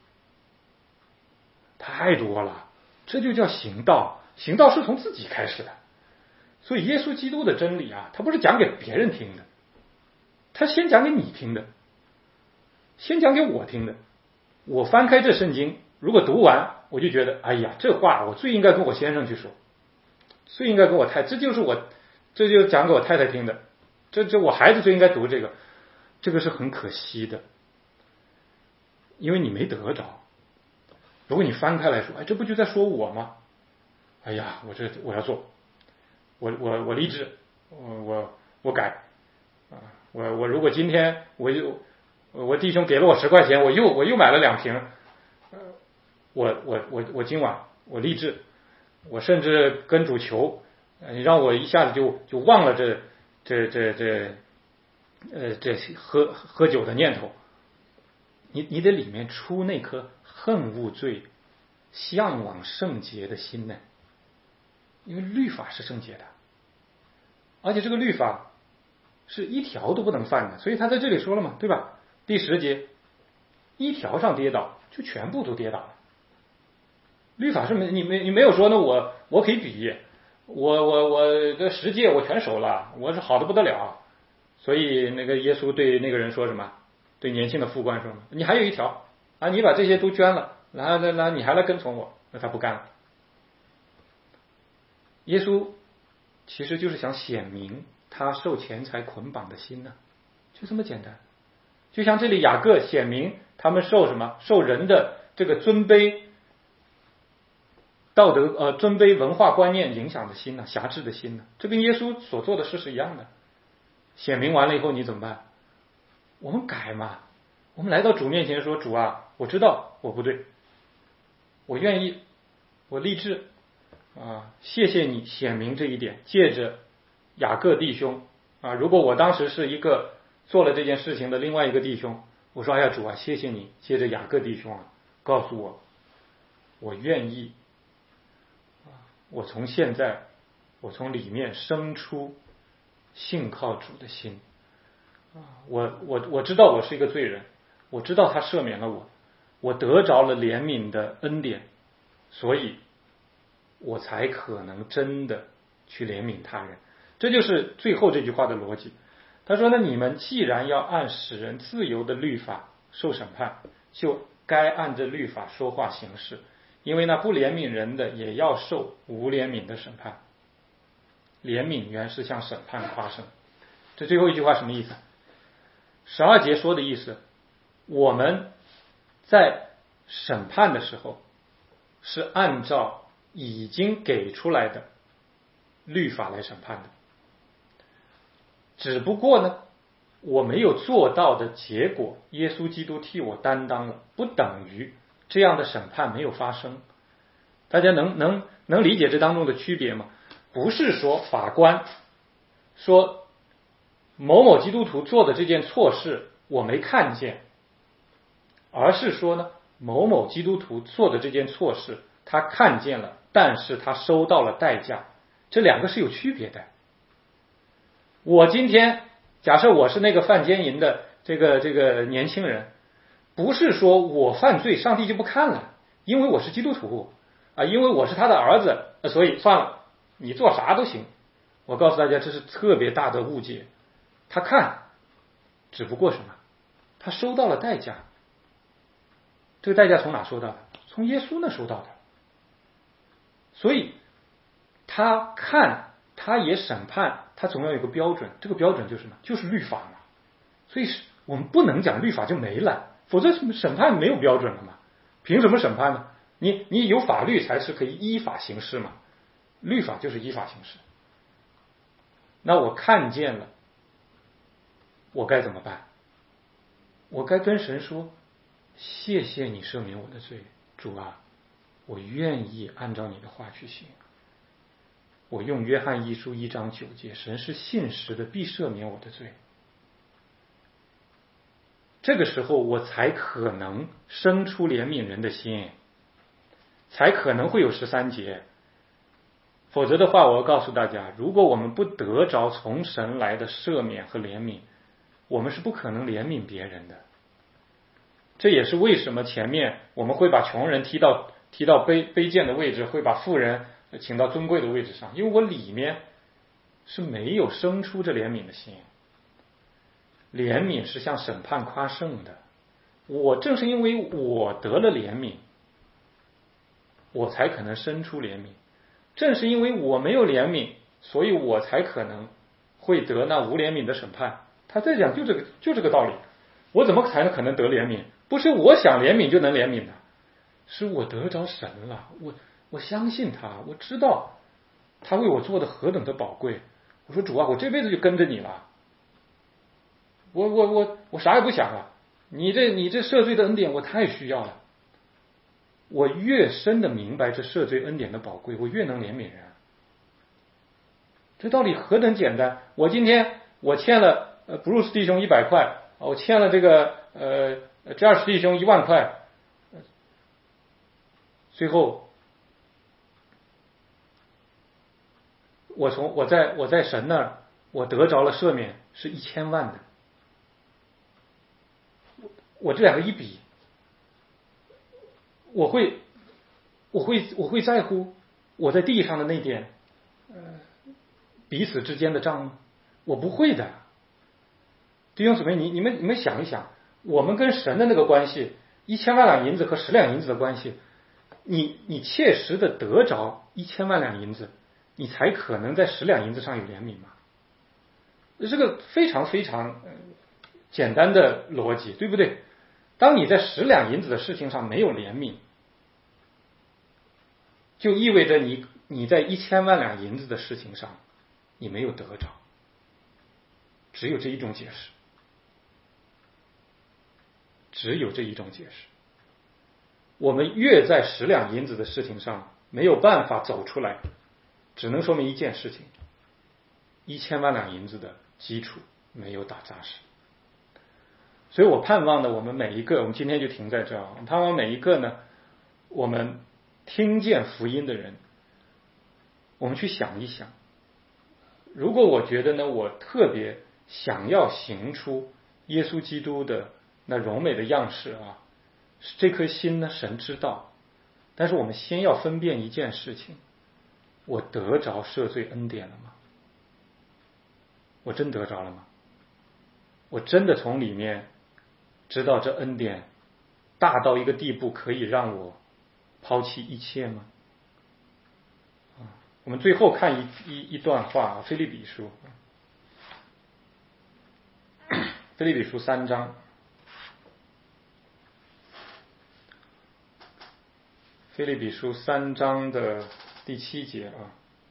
太多了。这就叫行道，行道是从自己开始的。所以耶稣基督的真理啊，他不是讲给别人听的，他先讲给你听的，先讲给我听的。我翻开这圣经，如果读完我就觉得，哎呀，这话我最应该跟我先生去说，最应该跟我太，这就是我，这就讲给我太太听的，这这我孩子最应该读这个，这个是很可惜的，因为你没得着。 如果你翻开来说，哎，这不就在说我吗？哎呀，我这我要做，我我我立志，我我我改啊，我我如果今天我又我弟兄给了我十块钱，我又我又买了两瓶，呃，我我我我今晚我立志，我甚至跟主求，你让我一下子就就忘了这这这这呃这喝喝酒的念头。你你得里面出那颗恨恶罪、向往圣洁的心呢，因为律法是圣洁的，而且这个律法是一条都不能犯的，所以他在这里说了嘛，对吧？第十节，一条上跌倒就全部都跌倒了。律法是没你没你没有说呢，我我可以比，我我我这十诫我全熟了，我是好的不得了。所以那个耶稣对那个人说什么？对年轻的副官说嘛，你还有一条啊，你把这些都捐了，然后然后你还来跟从我，那他不干了。耶稣其实就是想显明他受钱财捆绑的心呢、啊，就这么简单。就像这里雅各显明他们受什么？受人的这个尊卑道德呃尊卑文化观念影响的心呢、啊，辖制的心呢、啊，这跟耶稣所做的事是一样的。显明完了以后你怎么办？我们改嘛，我们来到主面前说，主啊，我知道我不对，我愿意，我立志啊，谢谢你显明这一点，借着雅各弟兄啊，如果我当时是一个做了这件事情的另外一个弟兄，我说哎呀主啊，谢谢你借着雅各弟兄啊，告诉我，我愿意啊，我从现在我从里面生出信靠主的心。我我我知道我是一个罪人，我知道他赦免了我，我得着了怜悯的恩典，所以我才可能真的去怜悯他人。这就是最后这句话的逻辑。他说呢，你们既然要按使人自由的律法受审判，就该按着律法说话行事，因为那不怜悯人的也要受无怜悯的审判。怜悯原是向审判发生。这最后一句话什么意思？十二节说的意思，我们在审判的时候是按照已经给出来的律法来审判的，只不过呢，我没有做到的结果，耶稣基督替我担当了，不等于这样的审判没有发生。大家能能能理解这当中的区别吗？不是说法官说某某基督徒做的这件错事我没看见，而是说呢，某某基督徒做的这件错事他看见了，但是他收到了代价，这两个是有区别的。我今天假设我是那个犯奸淫的这个这个年轻人，不是说我犯罪上帝就不看了，因为我是基督徒啊，因为我是他的儿子，所以算了，你做啥都行。我告诉大家，这是特别大的误解。他看只不过什么？他收到了代价。这个代价从哪收到的？从耶稣那收到的。所以他看，他也审判，他总要有个标准，这个标准就是什么？就是律法嘛。所以我们不能讲律法就没了，否则审判没有标准了嘛。凭什么审判呢？你你有法律才是可以依法行事嘛，律法就是依法行事。那我看见了，我该怎么办？我该跟神说，谢谢你赦免我的罪，主啊，我愿意按照你的话去行。我用约翰一书一章九节，神是信实的，必赦免我的罪。这个时候我才可能生出怜悯人的心，才可能会有十三节。否则的话，我要告诉大家，如果我们不得着从神来的赦免和怜悯，我们是不可能怜悯别人的。这也是为什么前面我们会把穷人提到提到卑卑贱的位置，会把富人请到尊贵的位置上，因为我里面是没有生出这怜悯的心。怜悯是向审判夸胜的，我正是因为我得了怜悯，我才可能生出怜悯。正是因为我没有怜悯，所以我才可能会得那无怜悯的审判。他在讲就这个就这个道理。我怎么才能可能得怜悯？不是我想怜悯就能怜悯的。 是我得着神了，我我相信他，我知道他为我做的何等的宝贵。我说主啊，我这辈子就跟着你了，我我我我啥也不想了，你这你这赦罪的恩典我太需要了。我越深的明白这赦罪恩典的宝贵，我越能怜悯人。这道理何等简单！我今天我欠了呃布鲁斯弟兄一百块，我欠了这个呃这二十弟兄一万块，最后我从我在我在神那儿我得着了赦免是一千万的，我这两个一比，我会我会我会在乎我在地上的那点呃彼此之间的账吗？我不会的。弟兄姊妹，你你们你们想一想，我们跟神的那个关系，一千万两银子和十两银子的关系，你你切实的得着一千万两银子，你才可能在十两银子上有怜悯嘛。这个非常非常简单的逻辑，对不对？当你在十两银子的事情上没有怜悯，就意味着你你在一千万两银子的事情上你没有得着，只有这一种解释，只有这一种解释。我们越在十两银子的事情上没有办法走出来，只能说明一件事情：一千万两银子的基础没有打扎实。所以我盼望呢，我们每一个，我们今天就停在这儿。我盼望每一个呢，我们听见福音的人，我们去想一想，如果我觉得呢，我特别想要行出耶稣基督的那荣美的样式啊，这颗心呢，神知道。但是我们先要分辨一件事情：我得着赦罪恩典了吗？我真得着了吗？我真的从里面知道这恩典大到一个地步，可以让我抛弃一切吗？我们最后看一一一段话，腓立比书，腓立比书三章，腓立比书三章的第七节啊，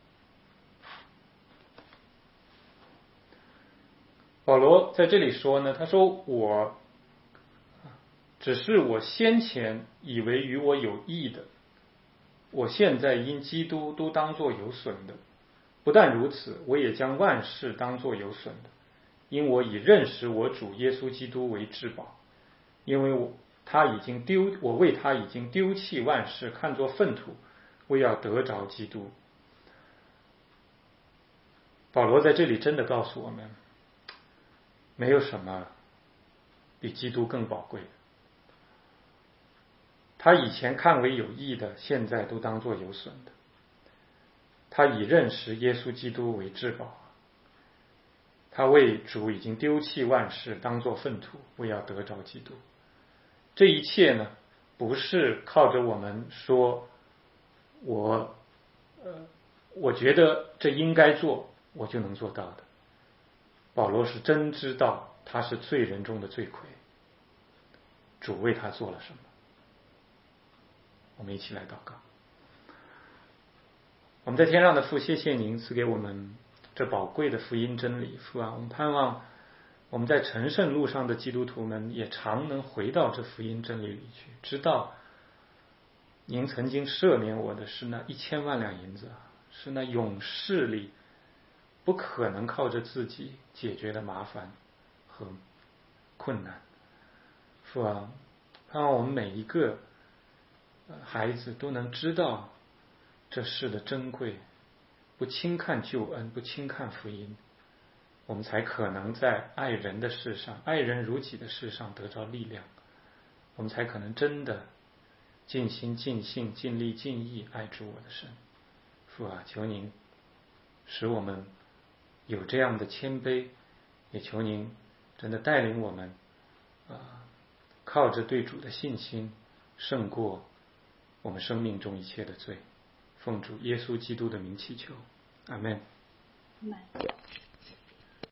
保罗在这里说呢，他说我只是我先前以为与我有益的，我现在因基督都当作有损的。不但如此，我也将万事当作有损的，因我以认识我主耶稣基督为至宝。因为我他已经丢，我为他已经丢弃万事，看作粪土，为要得着基督。保罗在这里真的告诉我们，没有什么比基督更宝贵的。他以前看为有益的，现在都当作有损的。他以认识耶稣基督为至宝，他为主已经丢弃万事，当作粪土，为要得着基督。这一切呢，不是靠着我们说我呃，我觉得这应该做，我就能做到的。保罗是真知道他是罪人中的罪魁，主为他做了什么。我们一起来祷告。我们在天上的父，谢谢您赐给我们这宝贵的福音真理。父啊，我们盼望我们在成圣路上的基督徒们也常能回到这福音真理里去，知道您曾经赦免我的是那一千万两银子，是那永世里不可能靠着自己解决的麻烦和困难。父啊，盼望我们每一个孩子都能知道这事的珍贵，不轻看救恩，不轻看福音，我们才可能在爱人的事上，爱人如己的事上得着力量，我们才可能真的尽心尽性尽力尽意爱主我的神。父啊，求您使我们有这样的谦卑，也求您真的带领我们啊，靠着对主的信心胜过我们生命中一切的罪。奉主耶稣基督的名祈求，阿们。